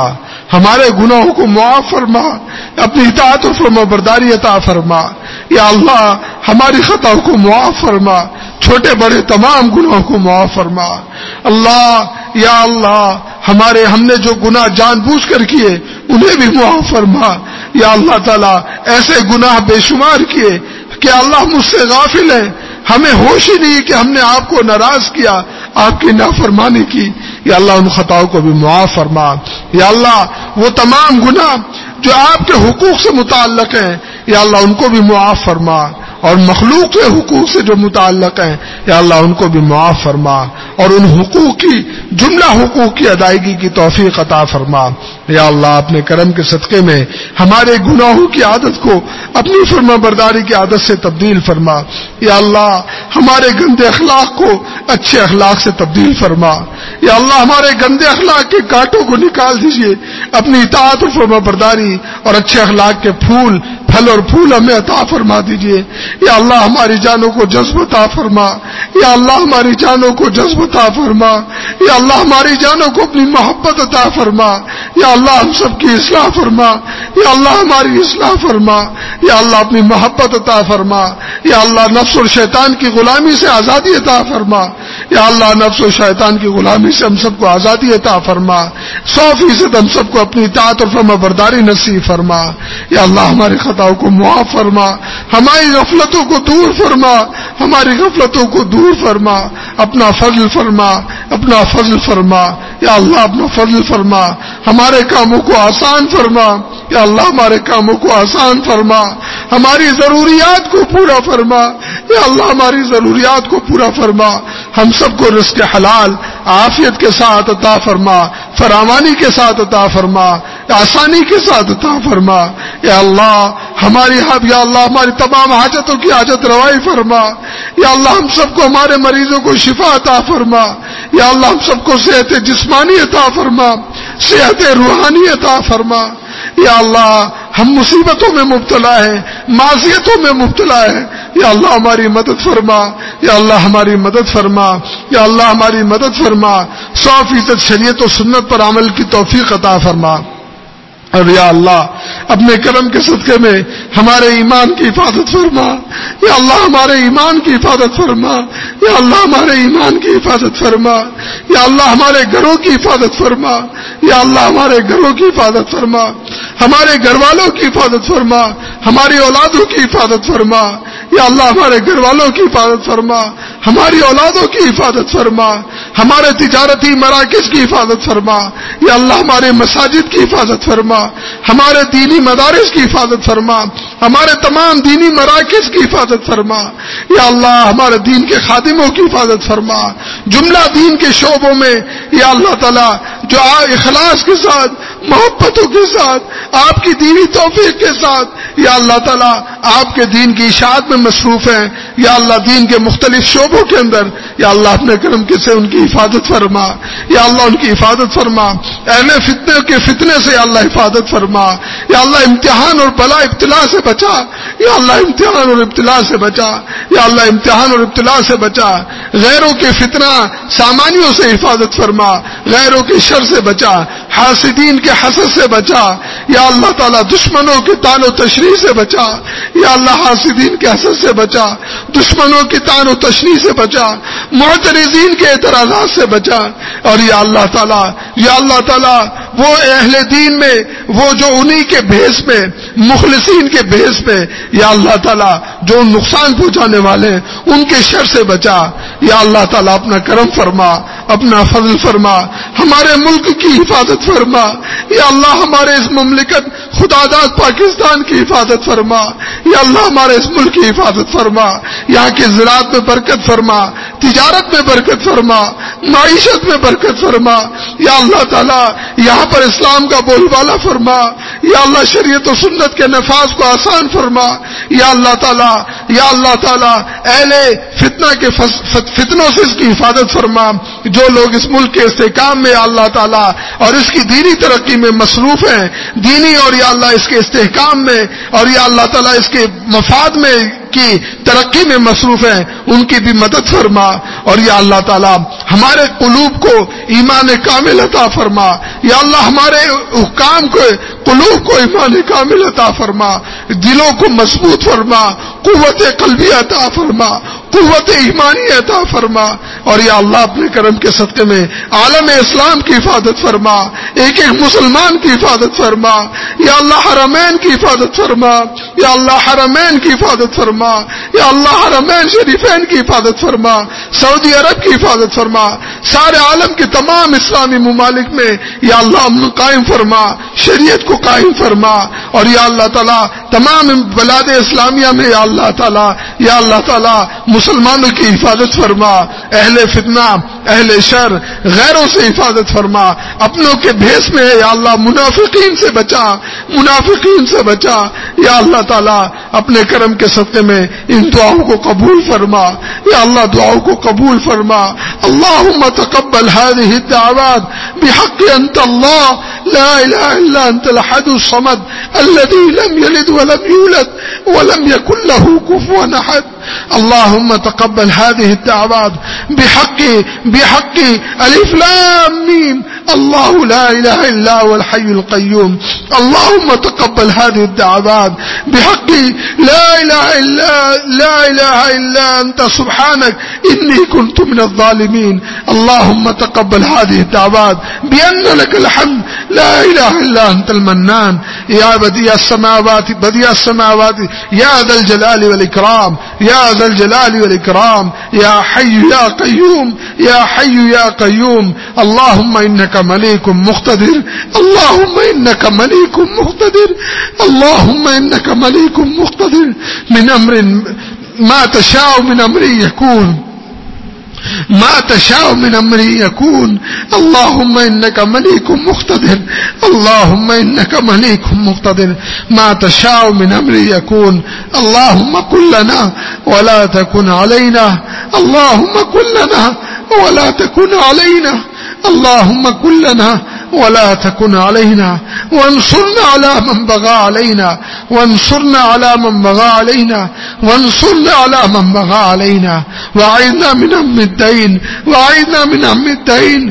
ہمارے گناہوں کو معاف فرما، اپنی اطاعت اور فرما برداری عطا فرما۔ یا اللہ ہماری خطاؤں کو معاف فرما، چھوٹے بڑے تمام گناہوں کو معاف فرما۔ اللہ یا اللہ ہمارے ہم نے جو گناہ جان بوجھ کر کیے انہیں بھی معاف فرما۔ یا اللہ تعالیٰ ایسے گناہ بے شمار کیے کہ اللہ مجھ سے غافل ہے، ہمیں ہوش ہی نہیں کہ ہم نے آپ کو ناراض کیا، آپ کی نافرمانی کی۔ یا اللہ ان خطاؤں کو بھی معاف فرما۔ یا اللہ وہ تمام گناہ جو آپ کے حقوق سے متعلق ہیں یا اللہ ان کو بھی معاف فرما، اور مخلوق کے حقوق سے جو متعلق ہیں یا اللہ ان کو بھی معاف فرما، اور ان حقوق کی جملہ حقوق کی ادائیگی کی توفیق عطا فرما۔ یا اللہ اپنے کرم کے صدقے میں ہمارے گناہوں کی عادت کو اپنی فرما برداری کی عادت سے تبدیل فرما۔ یا اللہ ہمارے گندے اخلاق کو اچھے اخلاق سے تبدیل فرما۔ یا اللہ ہمارے گندے اخلاق کے کانٹوں کو نکال دیجیے، اپنی اطاعت اور فرما برداری اور اچھے اخلاق کے پھول پھل اور پھول ہمیں عطا فرما دیجیے۔ یا اللہ ہماری جانوں کو جذب عطا فرما۔ یا اللہ ہماری جانوں کو جذب عطا فرما۔ یا اللہ ہماری جانوں کو اپنی محبت عطا فرما۔ یا اللہ ہم سب کی اصلاح فرما۔ یا اللہ ہماری اصلاح فرما۔ یا اللہ اپنی محبت عطا فرما۔ یا اللہ نفس اور شیطان کی غلامی سے آزادی عطا فرما۔ یا اللہ نفس اور شیطان کی غلامی سے ہم سب کو آزادی عطا فرما۔ سو فیصد ہم سب کو اپنی اطاعت اور فرما برداری نصیب فرما۔ یا اللہ ہماری خطاؤں کو معاف فرما، ہماری غفلتوں کو دور فرما، ہماری غفلتوں کو دور فرما، اپنا فضل فرما، اپنا فضل فرما۔ یا اللہ اپنا فضل فرما، ہمارے کاموں کو آسان فرما۔ یا اللہ ہمارے کاموں کو آسان فرما، ہماری ضروریات کو پورا فرما۔ یا اللہ ہماری ضروریات کو پورا فرما، ہم سب کو رزق حلال عافیت کے ساتھ عطا فرما، فراوانی کے ساتھ عطا فرما، آسانی کے ساتھ عطا فرما۔ یا اللہ ہماری یا اللہ ہماری تمام حاجتوں کی حاجت روائی فرما۔ یا اللہ ہم سب کو ہمارے مریضوں کو شفا عطا فرما۔ یا اللہ ہم سب کو صحت جسمانی عطا فرما، صحت روحانی عطا فرما۔ یا اللہ ہم مصیبتوں میں مبتلا ہیں، معصیتوں میں مبتلا ہیں، یا اللہ ہماری مدد فرما۔ یا اللہ ہماری مدد فرما۔ یا اللہ ہماری مدد فرما، سو فیصد شریعت و سنت پر عمل کی توفیق عطا فرما۔ اور یا اللہ اپنے کرم کے صدقے میں ہمارے ایمان کی حفاظت فرما۔ یا اللہ ہمارے ایمان کی حفاظت فرما۔ یا اللہ ہمارے ایمان کی حفاظت فرما۔ یا اللہ ہمارے گھروں کی حفاظت فرما۔ یا اللہ ہمارے گھروں کی حفاظت فرما، ہمارے گھر والوں کی حفاظت فرما، ہماری اولادوں کی حفاظت فرما۔ یا اللہ ہمارے گھر والوں کی حفاظت فرما، ہماری اولادوں کی حفاظت فرما، ہمارے تجارتی مراکز کی حفاظت فرما۔ یا اللہ ہمارے مساجد کی حفاظت فرما، ہمارے دینی مدارس کی حفاظت فرما، ہمارے تمام دینی مراکز کی حفاظت فرما۔ یا اللہ ہمارے دین کے خادموں کی حفاظت فرما، جملہ دین کے شعبوں میں یا اللہ تعالیٰ جو اخلاص کے ساتھ محبتوں کے ساتھ آپ کی دینی توفیق کے ساتھ یا اللہ تعالیٰ آپ کے دین کی اشاعت میں مصروف ہیں، یا اللہ دین کے مختلف شعبوں کے اندر یا اللہ اپنے کرم کے سے ان کی حفاظت فرما۔ یا اللہ ان کی حفاظت فرما، اہل فتنے کے فتنے سے یا اللہ حفاظت فرما۔ یا اللہ امتحان اور بلا ابتلا سے بچا۔ یا اللہ امتحان اور ابتلا سے بچا۔ یا اللہ امتحان اور ابتلا سے بچا، غیروں کے فتنہ سامانیوں سے حفاظت فرما، غیروں کے شر سے بچا، حاسدین کے حسد سے بچا۔ یا اللہ تعالیٰ دشمنوں کے طعن و تشریح سے بچا۔ یا اللہ حاسدین کے حسد سے بچا، دشمنوں کی طعن و تشریح سے بچا، معترضین کے اعتراضات سے بچا۔ اور یا اللہ تعالیٰ یا اللہ تعالیٰ وہ اہل دین میں وہ جو انہی کے بھیس میں مخلصین کے بھیس میں یا اللہ تعالیٰ جو نقصان پہنچانے والے ہیں ان کے شر سے بچا۔ یا اللہ تعالیٰ اپنا کرم فرما، اپنا فضل فرما، ہمارے ملک کی حفاظت فرما۔ یا اللہ ہمارے اس مملکت خدا داد پاکستان کی حفاظت فرما۔ یا اللہ ہمارے اس ملک کی حفاظت فرما، یہاں کی زراعت میں برکت فرما، تجارت میں برکت فرما، معیشت میں برکت فرما۔ یا اللہ تعالیٰ یہاں پر اسلام کا بول بالا فرما۔ یا اللہ شریعت و سنت کے نفاذ کو آسان فرما۔ یا اللہ تعالیٰ یا اللہ تعالیٰ اہل فتنہ کے فتنوں سے اس کی حفاظت فرما، جو لوگ اس ملک کے استحکام میں یا اللہ تعالیٰ اور اس کی دینی ترقی میں مصروف ہیں، دینی اور یا اللہ اس کے استحکام میں اور یا اللہ تعالیٰ اس کے مفاد میں کی ترقی میں مصروف ہیں، ان کی بھی مدد فرما۔ اور یا اللہ تعالیٰ ہمارے قلوب کو ایمان کامل عطا فرما. یا اللہ ہمارے حکام کو قلوب کو ایمان کامل عطا فرما, دلوں کو مضبوط فرما, قوت قلبی عطا فرما, قوت ایمانی عطا فرما. اور یا اللہ اپنے کرم کے صدقے میں عالم اسلام کی حفاظت فرما, ایک ایک مسلمان کی حفاظت فرما. یا اللہ حرمین کی حفاظت فرما, یا اللہ حرمین کی حفاظت فرما, یا اللہ حرمین شریفین کی حفاظت فرما, سعودی عرب کی حفاظت فرما, سارے عالم کے تمام اسلامی ممالک میں یا اللہ امن قائم فرما, شریعت کو قائم فرما. اور یا اللہ تعالیٰ تمام بلاد اسلامیہ میں یا اللہ تعالیٰ یا اللہ تعالیٰ مسلمانوں کی حفاظت فرما, اہل فتنہ اہل شر غیروں سے حفاظت فرما. اپنوں کے بھیس میں یا اللہ منافقین سے بچا, منافقین سے بچا. یا اللہ تعالیٰ اپنے کرم کے صدقے میں ان دعاؤں کو قبول فرما, یا اللہ دعاؤں کو قبول فرما. اللہم تقبل هذه الدعوات بحق انت اللہ لا الہ الا انت الحد الصمد الذي لم يلد ولم يولد ولم يكن له كفوا احد. اللهم تقبل هذه الدعوات بحق بحق الف لام ميم الله لا اله الا هو الحي القيوم. اللهم تقبل هذه الدعوات بحق لا اله الا لا اله الا انت سبحانك اني كنت من الظالمين. اللهم تقبل هذه الدعوات بان لك الحمد لا اله الا انت المنان يا بديع السماوات بديع السماوات يا ذا الجلال والاكرام يا ذا الجلال والاكرام يا حي يا قيوم يا حي يا قيوم. اللهم انك مليك مقتدر, اللهم انك مليك مقتدر, اللهم انك مليك مقتدر. من امر ما تشاء من امر يكون, ما تشاء من امري يكون. اللهم انك مليك مقتدر, اللهم انك مليك مقتدر. ما تشاء من امري يكون. اللهم كن لنا ولا تكن علينا, اللهم كن لنا ولا تكن علينا, اللهم كن لنا ولا تكن علينا, وانصرنا على من بغى علينا, وانصرنا على من بغى علينا, وانصرنا على من بغى علينا. وأعذنا من هم الدين, وأعذنا من هم الدين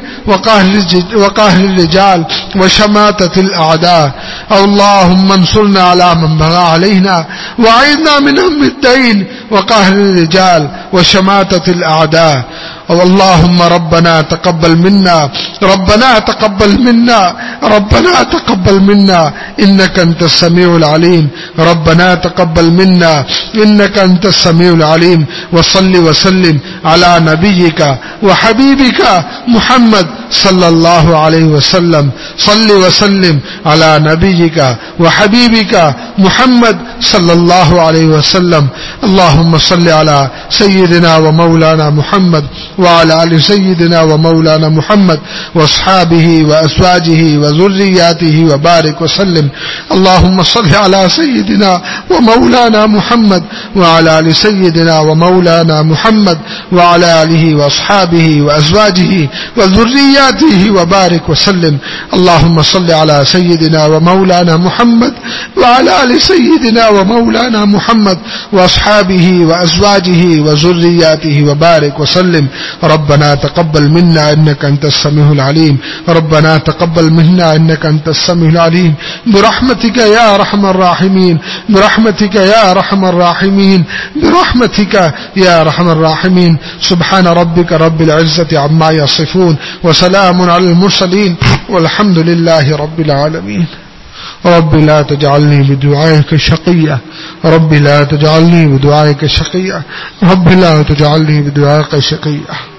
وقهر الرجال وشماتة الأعداء. اللهم انصرنا على من بغى علينا, وأعذنا من هم الدين وقهر الرجال وشماتة الأعداء. اللهم ربنا تقبل منا, ربنا تقبل منا, ربنا تقبل منا إنك أنت السميع العليم, ربنا تقبل منا إنك أنت السميع العليم. وصل وسلم على نبيك وحبيبك محمد صلى الله عليه وسلم. صل وسلم على نبيك وحبيبك محمد صلى الله عليه وسلم. اللهم صل على سيدنا ومولانا محمد وعلى آل سيدنا ومولانا محمد واصحابه وأزواجه وذرياته وبارك وسلم. اللهم صل على سيدنا ومولانا محمد وعلى آل سيدنا ومولانا محمد وعلى آله وأصحابه وأزواجه وذرياته وبارك وسلم. اللهم صل على سيدنا ومولانا محمد وعلى آل سيدنا ومولانا محمد وأصحابه وأزواجه وذرياته وبارك وسلم. ربنا تقبل منا إنك أنت السميع العليم, ربنا تقبل منا إنك أنت السميع العليم. برحمتك يا أرحم الراحمين, برحمتك يا أرحم الراحمين, برحمتك يا أرحم الراحمين. سبحان ربك رب العزة عما يصفون, وسلام على المرسلين, والحمد لله رب العالمين. رب لا تجعلني بدعائك شقيا, رب لا تجعلني بدعائك شقيا, رب لا تجعلني بدعائك شقيا.